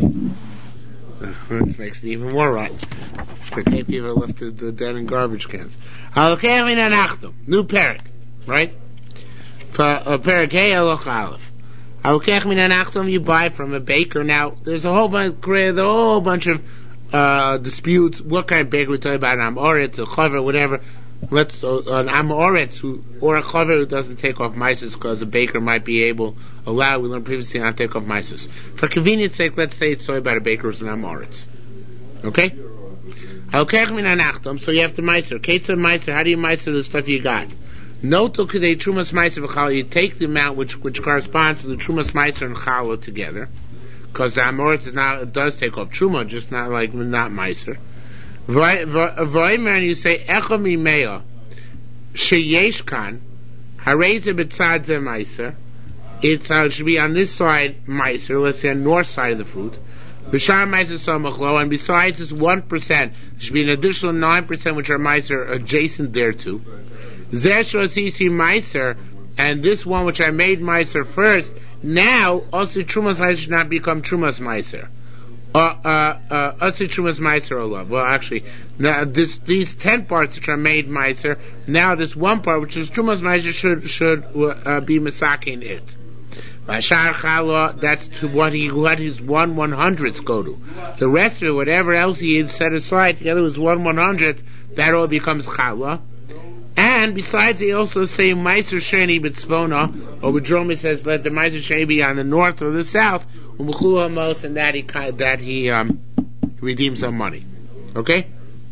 This makes it even more rotten. The people left the, the dead in garbage cans. New parak, right? Parak Hey Aloch Aleph. You buy from a baker. Now, there's a whole bunch, there's a whole bunch of uh, disputes. What kind of baker we're talking about? An Amoritz, a Chaver, whatever. Let's uh, an Amoritz who, or a Chaver who doesn't take off mices because a baker might be able, allow, we learned previously, not take off mices. For convenience sake, let's say it's talking about a baker who's an Amoritz. Okay? So you have to meiser. Ketza meiser, how do you meiser the stuff you got? Note ukidei trumas meiser v'challah. You take the amount which which corresponds to the trumas meiser and challah together, because the amoritz is not, it does take off truma, just not like not meiser. V'oimer, and you say echa mimeya sheyesh kan hareze b'tzad ze meiser. It's uh, it should be on this side meiser. Let's say on the north side of the fruit. B'shar meiser samachlo, and besides this one percent, there should be an additional nine percent which are meiser adjacent thereto. Zeshua Sisi Meiser, and this one which I made Meiser first, now also Trumas Meiser should not become Trumas Meiser. Uh, uh, uh, also Trumas Meiser Olav. Well, actually, now this, these ten parts which are made Meiser, now this one part which is Trumas Meiser should, should, uh, be Masakin it. Bashar Challah, that's to what he, what his one one hundredths go to. The rest of it, whatever else he had set aside together with one one hundredth, that all becomes Challah. And besides, they also say Meiser Sheni B'Tzvona, or B'Dromi says let the Meiser Sheni be on the north or the south, and that he that he um, redeems some money. Okay?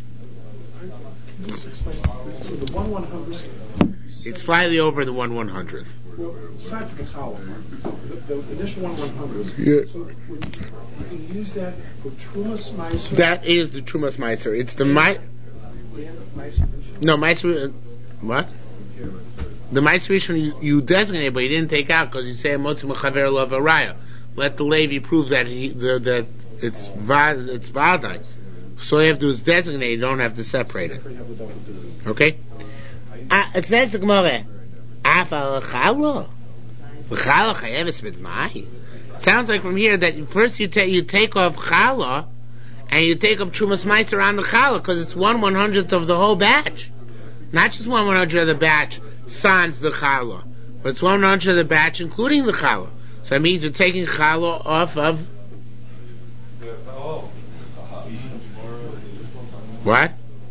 So the one one hundredth. It's slightly over the one one hundredth. Well, besides the column, the, the initial one one hundredth. Yeah. So when you can use that for Trumas Meiser. That is the Trumas Meiser. It's the Mi. No, Meiser. What? The Meiser you, you designate, but you didn't take out because you say Motzi Mechaver Lov Araya. Let the Levi prove that he the, that it's va, it's Vadai. So you have to do is designate. You don't have to separate it. Okay. Uh, it says the Gemara. Afal Challah. Challah Chayeves with Mai. Sounds like from here that first you take you take off Challah, and you take up Trumas Meiser on the challah, because it's one one hundredth of the whole batch. Not just one one hundredth of the batch sans the challah, but it's one one hundredth of the batch including the challah. So that means you're taking challah off of what?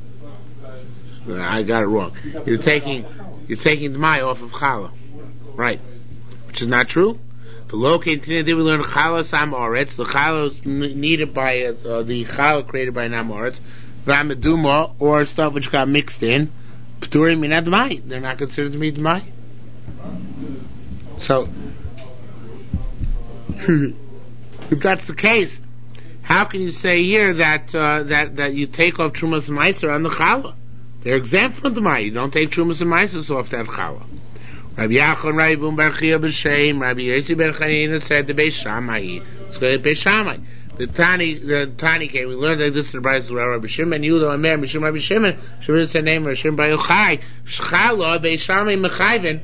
I got it wrong. You're taking you're taking the mai off of challah, right? Which is not true. The located today we learn challah sam oretz. The challah is needed by uh, the challah created by nam oretz, v'ameduma, or stuff which got mixed in. P'turim minad mai. They're not considered to be mai. So, if that's the case, how can you say here that uh, that that you take off trumas and meiser on the challah? They're exempt from the mai. You don't take trumas and meisers off that challah. Rabbi Yachon, Rabbi Bum Bar Chia B'Shem, Rabbi Yossi Ben Chanina said the Beis Shammai. Let's go to Beis Shammai. The Tani, the Tani came. We learned that this is the Brayos of Rabbi Shimon. Yehuda Omer Mishum Rabbi Shimon. Shimon is the name of Shimon Bar Yochai. Shchala Beis Shammai Mechayven.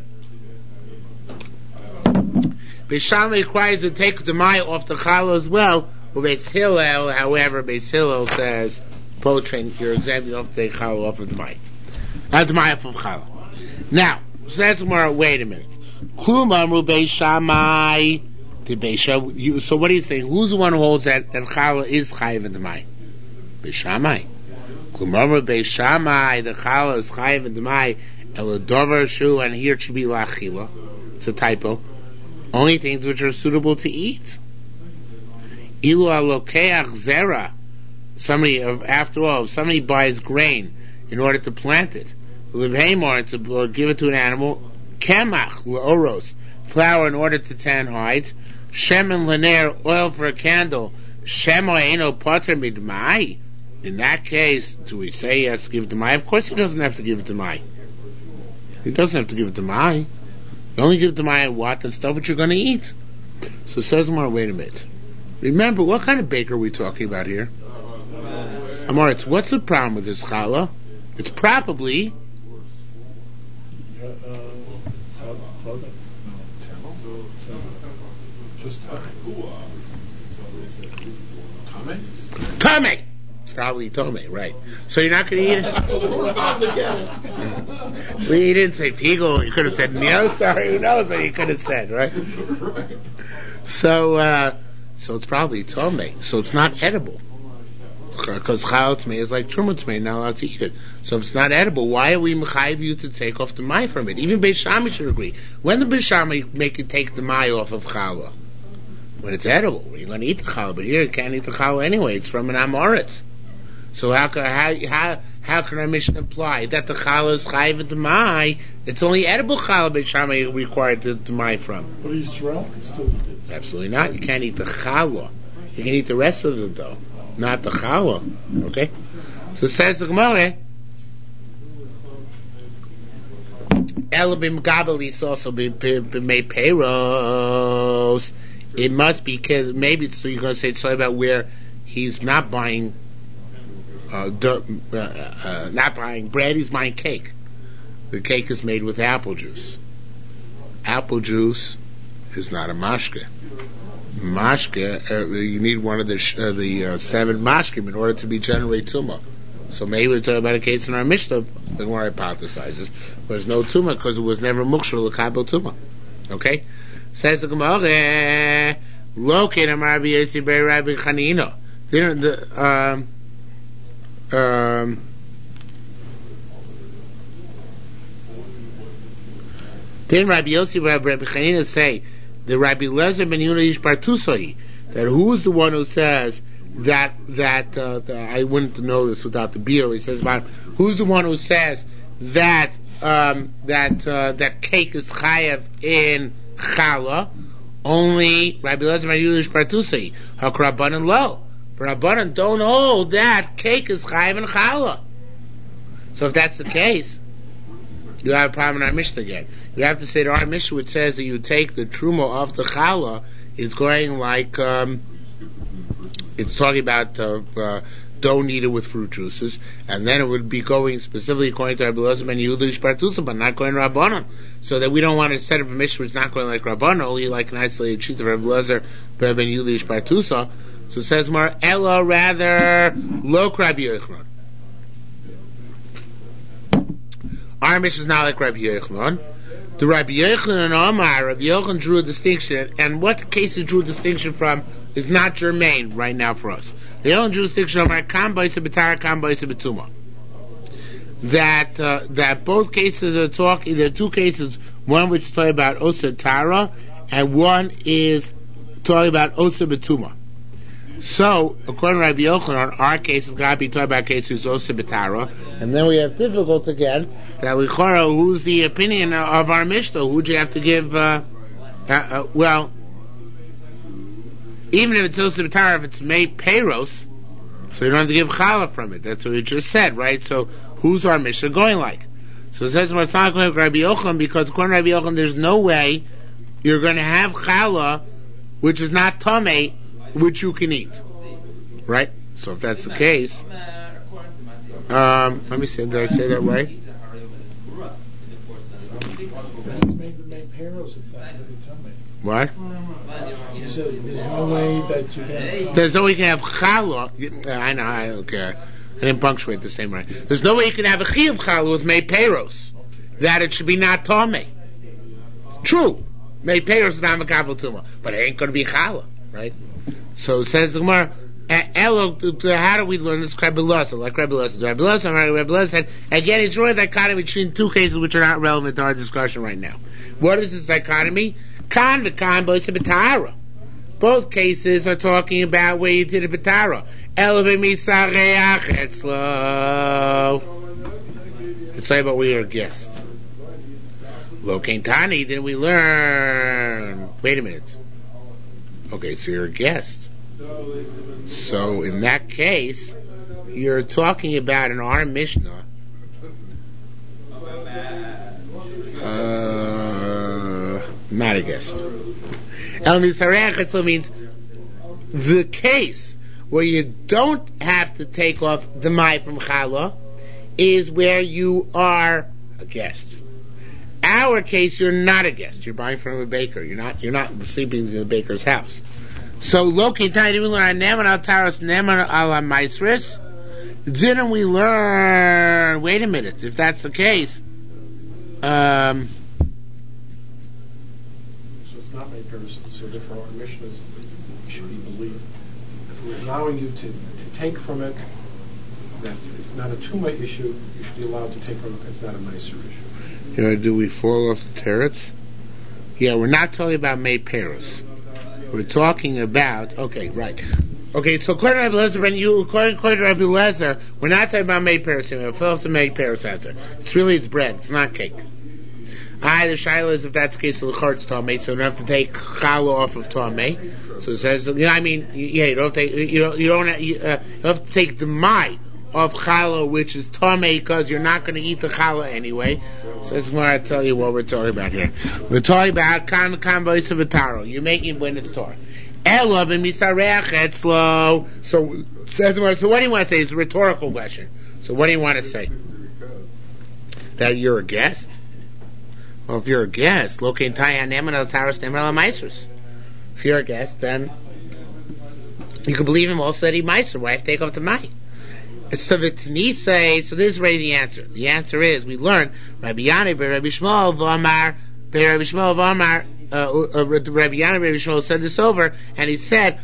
Beis Shammai requires to take the mai off the challah as well. But Beis Hillel, however, Beis Hillel says, Potrain, you're exempt. You don't take challah off of the mai. Not the mai off of challah. Now. So that's more. Wait a minute. Klumam Beis Shammai. So what are you saying? Who's the one who holds that that challah is chayiv in the mai? Beis Shammai. Klumam Beis Shammai. The challah is chayiv in the mai. Eladover shu, and here it should be lachila. It's a typo. Only things which are suitable to eat. Ilu alokeach zera. Somebody, after all, if somebody buys grain in order to plant it. Livheimor, or give it to an animal. Kemach, l'oros, flour in order to tan hides. Shemen l'ner, oil for a candle. Shemo eino poter midmai. In that case, do we say he has to give it to mai? Of course he doesn't have to give it to mai. He doesn't have to give it to mai. You only give it to mai and what? And stuff what you're going to eat. So it says more, wait a minute. Remember, what kind of baker are we talking about here? Amoritz, what's the problem with this challah? It's probably Tome. It's probably Tome, right? So you're not going to eat it? Well, you didn't say Pigel. You could have said no. Sorry, who knows what you could have said, right? So, uh, so it's probably Tome. So it's not edible. Because Chal Tmei is like Truma Tmei, not allowed to eat it. So if it's not edible, why are we mechayiv you to take off the mai from it? Even Beis Shammai should agree. When the Beis Shammai make you take the mai off of challah? When it's edible, you're going to eat the challah, but here you can't eat the challah anyway. It's from an amoritz. So how can how how how can our mission imply that the challah is chayiv at the mai? It's only edible challah Beis Shammai required to, to mai from. But Yisrael can still eat it. Absolutely not. You can't eat the challah. You can eat the rest of it though. Not the challah, okay? So says the Gemara, Ela b'mgabelis also b'mei peiros. It must be, cause maybe it's, you're going to say it's about where he's not buying, uh, uh, uh, not buying bread, he's buying cake. The cake is made with apple juice. Apple juice is not a mashke. Mashke, uh, you need one of the sh- uh, the uh, seven mashkim in order to be generate tumah. So maybe we're talking about a case in our Mishnah. The Gemara hypothesizes there's no tumah because it was never mukshal l'kabel tumah. Okay, says the Gemara, locate Amar Rabbi Yossi Bar Rabbi Chanina. Didn't the um um didn't Rabbi Yossi Bar Rabbi Chanina say? The Rabbi Lezer ben Yehuda Ish Bar Tusai, that who is the one who says that that uh, the, I wouldn't know this without the beer. He says about who's the one who says that um, that uh, that cake is chayav in challah. Only Rabbi Lezer ben Yehuda Ish Bar Tusai. Hakrabanan lo. Rabbanan don't hold that cake is chayav in challah. So if that's the case, you have a problem in our Mishnah again. You have to say that our Mishnah, which says that you take the truma off the challah, is going like, um, it's talking about, uh, uh, don't eat it with fruit juices, and then it would be going specifically according to Rabbi Lezer ben Yehuda Ish Bar Tusai, but not going Rabbanan. So that we don't want to set up a Mishnah which is not going like Rabbanan, only like an isolated sheet of Rabbi Lezer ben Yehuda Ish Bar Tusai. So it says more, Ella rather, lo Rabbi Yochanan. Our Mishnah is not like Rabbi Yochanan. The Rabbi Yochanan and Omar, Rabbi Yochanan drew a distinction, and what case he drew a distinction from is not germane right now for us. Rabbi Yochanan drew a distinction from Omar, Kam B'Yisa B'Tara, Kam B'Yisa B'Tumah. That, uh, that both cases are talking, there are two cases, one which is talking about Osa Tara, and one is talking about Osa B'Tumah. So, according to Rabbi Yochanan, our case is going to be talking about cases Osa B'Tara, and then we have difficult again, that Lichora, who's the opinion of our Mishnah? Who'd you have to give, uh, uh, uh, well, even if it's Osa B'Tara, if it's made Peiros, so you don't have to give Challah from it. That's what we just said, right? So, who's our Mishnah going like? So it says, well, it's not going to Rabbi Yochanan, because according to Rabbi Yochanan, there's no way you're going to have Challah, which is not Tomei, which you can eat. Right? So if that's the case, um, let me see, did I say that right? What? So there's no way that you can. There's no way you can have challah. I know. I, okay, I didn't punctuate the same right. There's no way you can have a chi of challah with mei peros. That it should be not tamei. True, mei peros is not makabel tuma, but it ain't going to be challah, right? So it says the Gemara. Elo, how do we learn this? Rabbi Elazar, like Rabbi Elazar. Rabbi Elazar, Rabbi Elazar said, again, it's really a dichotomy between two cases which are not relevant to our discussion right now. What is this dichotomy? Kan v'kan b'osa b'tara. Both cases are talking about where you did a b'tara. Elo b'misareach etzlo. It's talking about where you're a guest. Lo keintani, didn't we learn? Wait a minute. Okay, so you're a guest. So in that case, you're talking about in our Mishnah, uh, not a guest. El Misareach Etzlo means the case where you don't have to take off the mai from challah is where you are a guest. Our case, you're not a guest. You're buying from a baker. You're not. You're not sleeping in the baker's house. So, Loki, didn't we learn Neman al Taras, Neman al Maisris? Didn't we learn? Wait a minute. If that's the case, um, so it's not made purpose. So therefore, our mission is should be believed. If we're allowing you to, to take from it, that it's not a tumah issue. You should be allowed to take from it. It's not a nicer issue. You know, do we fall off the teretz? Yeah, we're not talking about May Paris. We're talking about, okay, right. Okay, so according to Rabbi Elazar, when you, according, according to Rabbi Elazar, we're not talking about May Paris here. We're supposed to make Paris answer. It's really, it's bread. It's not cake. Ah, the shaila is if that's the case, the lechor it's tamei, so you don't have to take challah off of tamei. So it says, you know, I mean, yeah, you don't take, you don't, you don't, you, uh, you have to take the mai of challah, which is tamei, because you're not going to eat the challah anyway. So this is where I tell you what we're talking about here. We're talking about kan kan b'osa b'taro. You're making it when it's Torah. Elo b'misareach etzlo. So says so what do you want to say? It's a rhetorical question. So what do you want to say? That you're a guest? Well, if you're a guest, lo kein tayan neman al taras neman al maisros. If you're a guest, then you can believe him also that he meiser. Why have to take off the mai? It's the Vitani say, so this is already the answer. The answer is, we learn, Rabbi Yanai, Rabbi Shmuel, V'amar, Rabbi Shmuel, V'amar, uh, uh, Rabbi Yanai, Rabbi Shmuel said this over, and he said,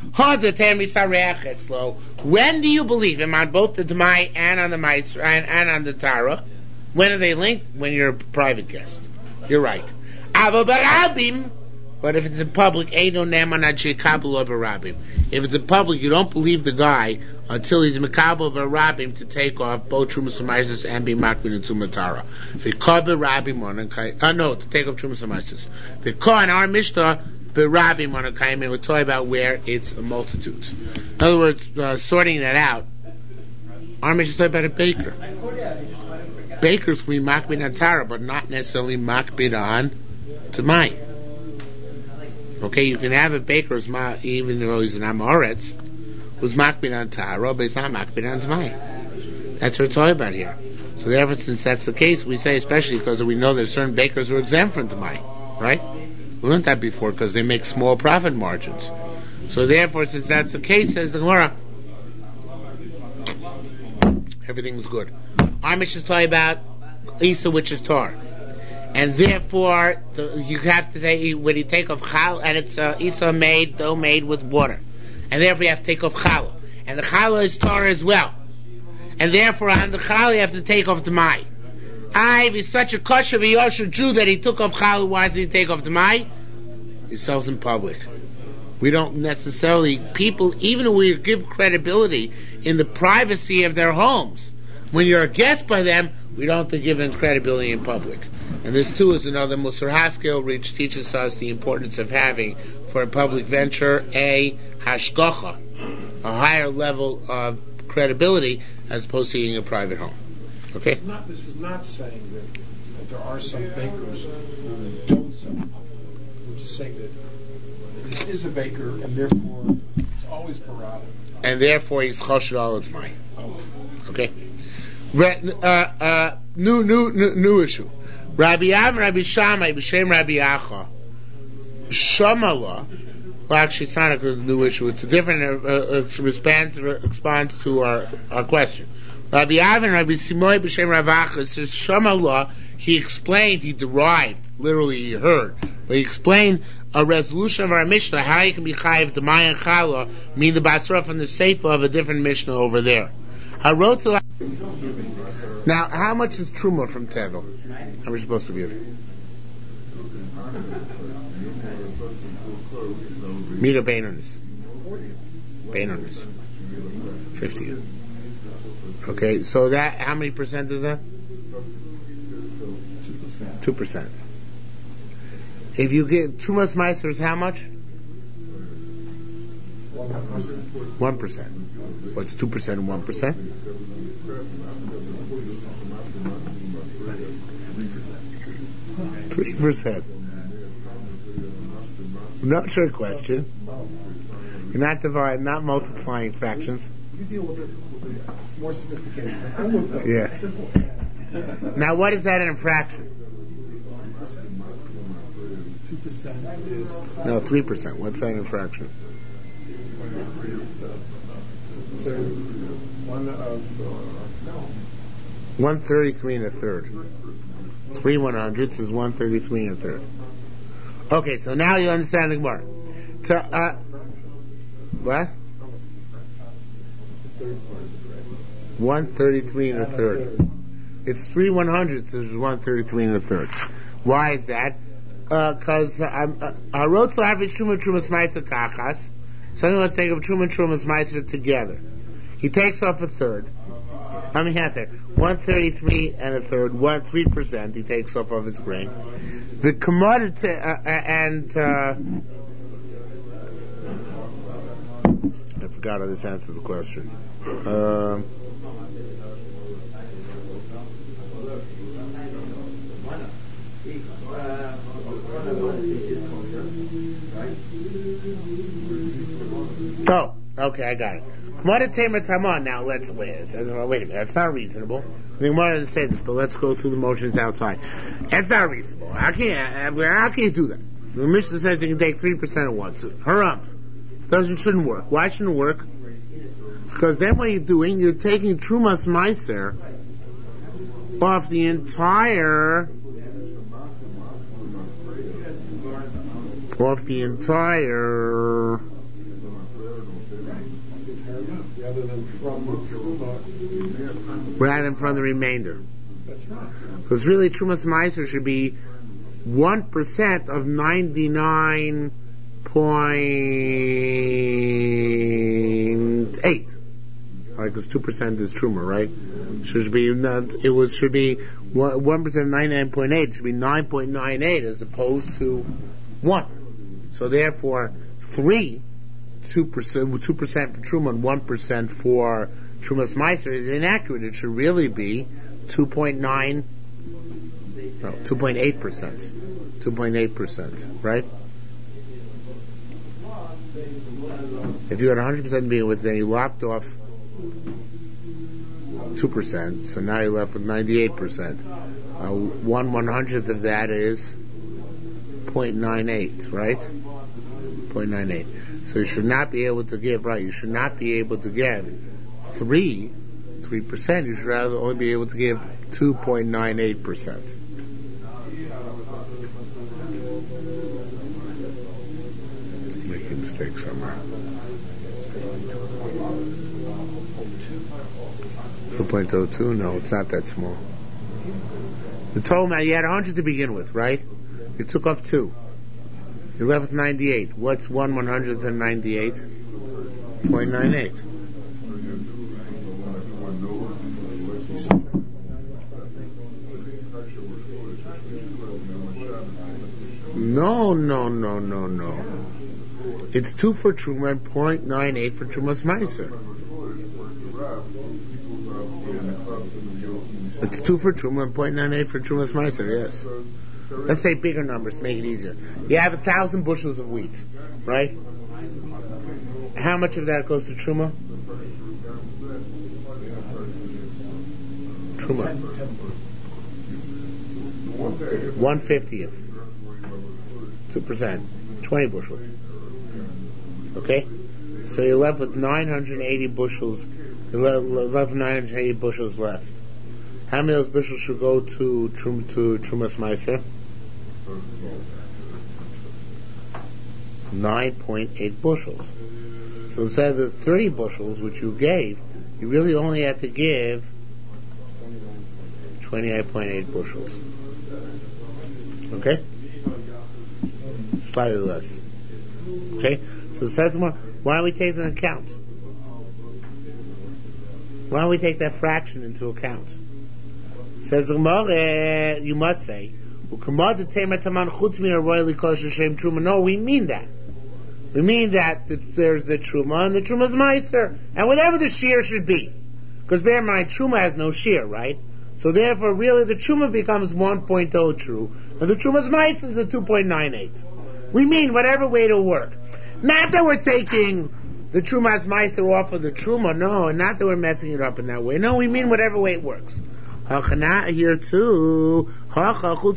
when do you believe him on both the Demai and on the Maiz, and, and on the Tara? When are they linked? When you're a private guest. You're right. But if it's in public, if it's in public, you don't believe the guy until he's mekabel b'rabim to take off both trumas and and be makbid into matara. V'kol b'rabim on uh no to take off trumas and V'kol in our mishnah b'rabim on a kaimim. We're talking about where it's a multitude. In other words, uh, sorting that out. Our mishnah is talking about a baker. Bakers can be makbid on tara, but not necessarily makbid on tamai. Okay, you can have a baker who's ma, even though he's an amoretz, who's makbid on tara, but he's not makbid on tamai. That's what we're talking about here. So therefore, since that's the case, we say especially because we know there's certain bakers who are exempt from tamai, right? We learned that before because they make small profit margins. So therefore, since that's the case, says the Gemara, everything's good. Our Mishnah is talking about Isa, which is tar. And therefore, the, you have to take, when you take off chal, and it's uh, Isa made, dough made with water. And therefore you have to take off challah. And the challah is tar as well. And therefore on the challah you have to take off the mai. I he's such a kosher v'yosher Jew that he took off challah. Why does he take off the mai? He sells in public. We don't necessarily, people, even if we give credibility in the privacy of their homes, when you're a guest by them, we don't have to give them credibility in public. And this too is another Musar Haskell, which teaches us the importance of having, for a public venture, a hashgacha, a higher level of credibility, as opposed to eating a private home. Okay? This is not, this is not saying that, that there are some bakers who don't sell in public. We're just saying that this is a baker, and therefore it's always barada. And therefore he's choshed all its mind. Okay? Re, uh, uh, new, new, new, new issue. Rabbi Am, Rabbi Shammai, B'Shem Rabbi Acha, Shamala. Well, actually, it's not a new issue. It's a different uh, uh, response, response to our, our question. Rabbi Avin, Rabbi Simoy, B'Shem Rabbi Acha says Shamala. He explained, he derived, literally he heard, but he explained a resolution of our Mishnah, how you can be chayiv the Mayan Chala, mean the Basra from the Seifa of a different Mishnah over there. I wrote to. Now, how much is Truma from Tevel? How are we supposed to give it? Mira Bainonis. Bainonis. fifty. Okay, so that, how many percent is that? two percent. If you get Trumas Meister is how much? one percent. What's two percent and one percent? three percent. No trick question. You're not dividing, not multiplying fractions. You deal with it, with it. It's more sophisticated. I'm with it. Yeah. Simple. Now, what is that in a fraction? Two percent is No, three percent. What's that in a fraction? One of One thirty-three and a third. Three one hundredths is one thirty-three and a third. Okay, so now you understand the Gemara. So, uh, what? One thirty-three and a third. It's three one hundredths is one thirty-three and a third. Why is that? Because I wrote to have Truma Trumas Meiser Kachas. Something let's think of Truma Trumas Meiser together. He takes off a third. How many half there? One thirty-three and a third. One three percent. He takes off of his grain. The commodity uh, and uh, I forgot how this answers the question. Uh, Oh, okay, I got it. Now let's wait. It says, well, wait a minute, that's not reasonable. The Gemara doesn't say this, but let's go through the motions outside. That's not reasonable. How can you, how can you do that? The Mishnah says you can take three percent at once. Haram. Doesn't shouldn't work. Why shouldn't it work? Because then what you're doing, you're taking Trumas Meiser off the entire off the entire rather than from rather than from the remainder. That's right. Because really Trumas Meiser should be one percent of ninety-nine point eight. Right, because two percent is Truma, right? Should be not, it was should be one percent of ninety-nine point eight. It should be nine point nine eight as opposed to one. So therefore, three, two percent, two percent for Truma and one percent for Trumas Meiser is inaccurate. It should really be two point nine, no, two point eight percent, two point eight percent, right? If you had one hundred percent being with, then you lopped off two percent, so now you're left with ninety-eight percent. Uh, one one hundredth of that is zero point nine eight, right? zero point nine eight. So you should not be able to give, right, you should not be able to give three, three percent, you should rather only be able to give two point nine eight percent. Making a mistake somewhere. two point oh two? No, it's not that small. The total amount, you had one hundred to begin with, right? You took off two. You left with ninety-eight. What's one one hundredth and ninety-eight? point nine eight. No, no, no, no, no. It's two for Truma and point nine eight for Trumas Meiser. It's two for Truma and point nine eight for Trumas Meiser, yes. Let's say bigger numbers, make it easier. You have a thousand bushels of wheat, right? How much of that goes to Truma? Truma. One fiftieth. Two percent. Twenty bushels. Okay? So you're left with nine hundred eighty bushels. You're left with nine hundred eighty bushels left. How many of those bushels should go to Trum, to Trumas Meiser? nine point eight bushels. So instead of the thirty bushels which you gave, you really only had to give twenty-eight point eight bushels. Okay? Slightly less. Okay? So it says more, why don't we take that into account? Why don't we take that fraction into account? It says you must say, no, we mean that. We mean that there's the Truma and the Truma's Meiser, and whatever the shear should be. Because bear in mind, Truma has no shear, right? So therefore, really, the Truma becomes one point oh true, and the Truma's Meiser is the two point nine eight. We mean whatever way it'll work. Not that we're taking the Truma's Meiser off of the Truma, no, and not that we're messing it up in that way. No, we mean whatever way it works. Here too. We're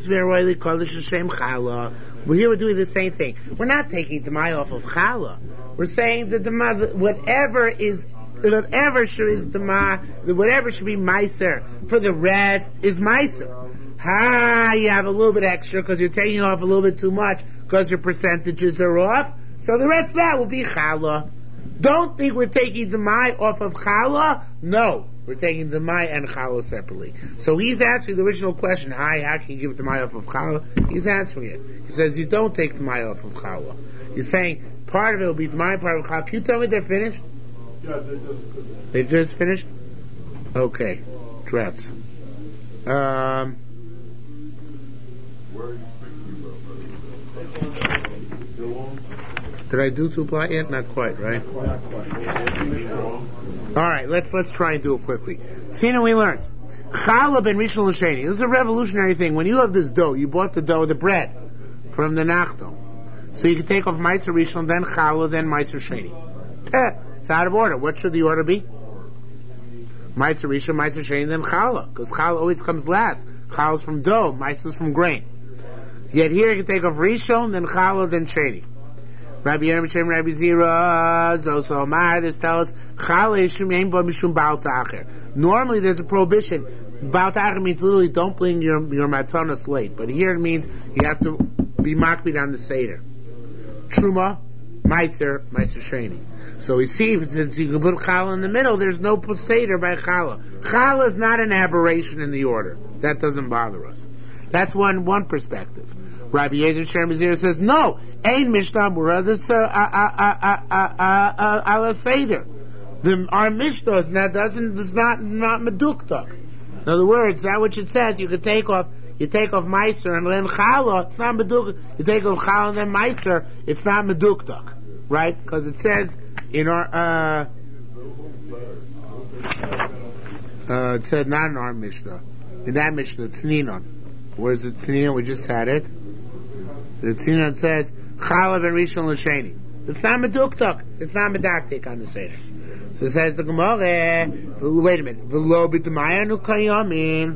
here we're doing the same thing. We're not taking Demai off of Chala. We're saying that the whatever is whatever should is Demai, whatever should be Meiser for the rest is Meiser. Ha, you have a little bit extra because you're taking off a little bit too much because your percentages are off. So the rest of that will be Chala. Don't think we're taking Demai off of Chala. No. We're taking the Mai and Chala separately. So he's answering the original question, hi, how can you give the Mai off of Chala? He's answering it. He says, you don't take the Mai off of Chala. You're saying, part of it will be the Mai, part of Chala. Can you tell me they're finished? Yeah, they just, they just finished? Okay. Drats. Um... Did I do two plot yet? Not quite, right? Not quite. All right, let's let's try and do it quickly. See, now we learned Chala ben Rishon l'Sheni. This is a revolutionary thing. When you have this dough, you bought the dough, the bread from the nachto, so you can take off Meiser Rishon, then Chala, then Meiser Sheni. Eh, it's out of order. What should the order be? Meiser Rishon, Meiser Sheni, then Chala, because Chala always comes last. Chala is from dough, Meiser is from grain. Yet here you can take off Rishon, then Chala, then Sheni. Rabbi Yerim Shem Rabbi Zira Zoso Omar. This tells us Chala Yishum Yein Bo Mishum Baal Ta'acher. Normally there's a prohibition. Baal Ta'acher means literally don't bring your your matanos late, but here it means you have to be makbid on the seder. Truma, Meiser, Meiser Sheni. So we see since you can put Chala in the middle, there's no seder by Chala. Chala is not an aberration in the order. That doesn't bother us. That's one one perspective. Rabbi Yezer Shem Zira says, no, Ein Mishnah Mura, this ala Seder. The our Mishnah is not doesn't it's not not meduktak. In other words, that which it says, you can take off you take off Meiser and then Chala, it's not meduktak. You take off Chala and then Meiser, it's not meduktak. Right? Because it says in our uh, uh it said not in our Mishnah. In that Mishnah, it's Ninon. Where's the Tninon? We just had it. The Tzinon says, Chala ben Rishon l'Sheni. It's not meduktak. It's not medaktik on the Seder. So it says the Gemara, wait a minute, V'lo b'd'maya nu kayamin.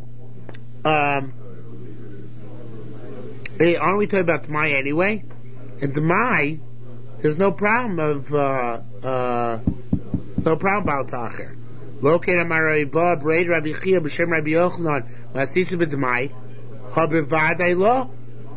Um, hey, aren't we talking about T'maya anyway? In Demai, there's no problem of uh, uh, no problem about Tacher. Located on my Rabbi Braid Rabbi Chia B'Shem Rabbi Yochanan Masisi B'Demai Habivadai Lo.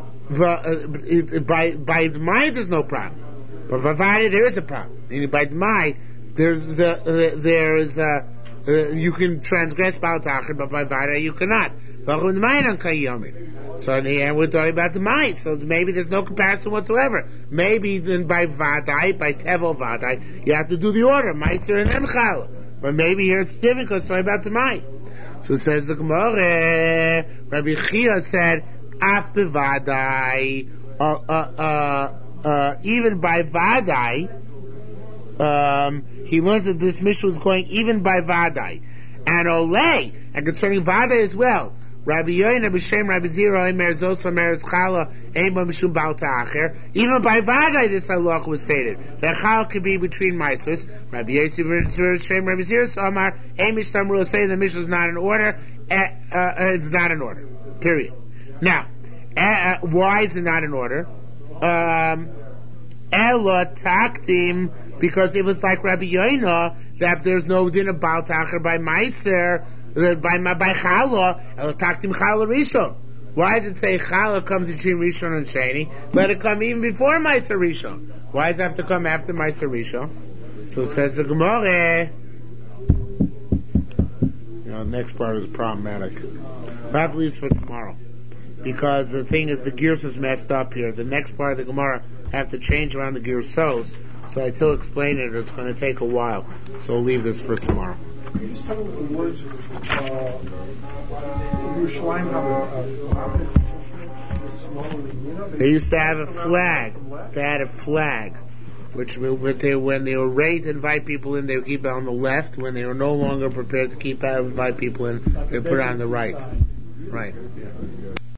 By by Demai there's no problem, but Vavadai there is a problem. And by Demai there's the uh, there is uh, uh, you can transgress Baal Tacher, but by Vada you cannot. So in the end we're talking about the might. So maybe there's no comparison whatsoever. Maybe then by Vadai, by Tevel Vadai, you have to do the order, Meiser and then Chala. But maybe here it's different because it's talking about the might. So it says the Gemara, Rabbi Chia said, Af bevadai, uh, uh, uh, uh, even by Vadai, um, he learned that this mission was going even by Vadai. And Olay, and concerning Vadai as well, Rabbi Yoin, Rabbi Shem, Rabbi Zero, Emer Zosa, Emer Chala, Ema Mishum Baal Ta'acher. Even by Vadai, this halach was stated. That Chala could be between Mitzvahs. Rabbi Yosef, Rabbi Shem, Rabbi Zero, Omar, Emish Tamrul say the mission is not in order. Uh, uh, it's not in order. Period. Now, uh, why is it not in order? Um, Ella taktim, because it was like Rabbi Yoina that there's no din of Baal Ta'acher by Meiser. By by Chala, El Taktim Chala Rishon. Why does it say Chala comes between Rishon and Sheni? Let it come even before Meiser Rishon. Why does it have to come after Meiser Rishon? So it says the Gemara. You know, the next part is problematic. That leaves for tomorrow, because the thing is the gears is messed up here. The next part of the Gemara I have to change around the gears so. So I still explain it. It's going to take a while. So we'll leave this for tomorrow. Can you just tell me the words of Yerushalayim have a They used to have a flag. They had a flag, which when they, when they were ready to invite people in, they would keep it on the left. When they were no longer prepared to keep invite people in, they put it on the right. Right. Yeah.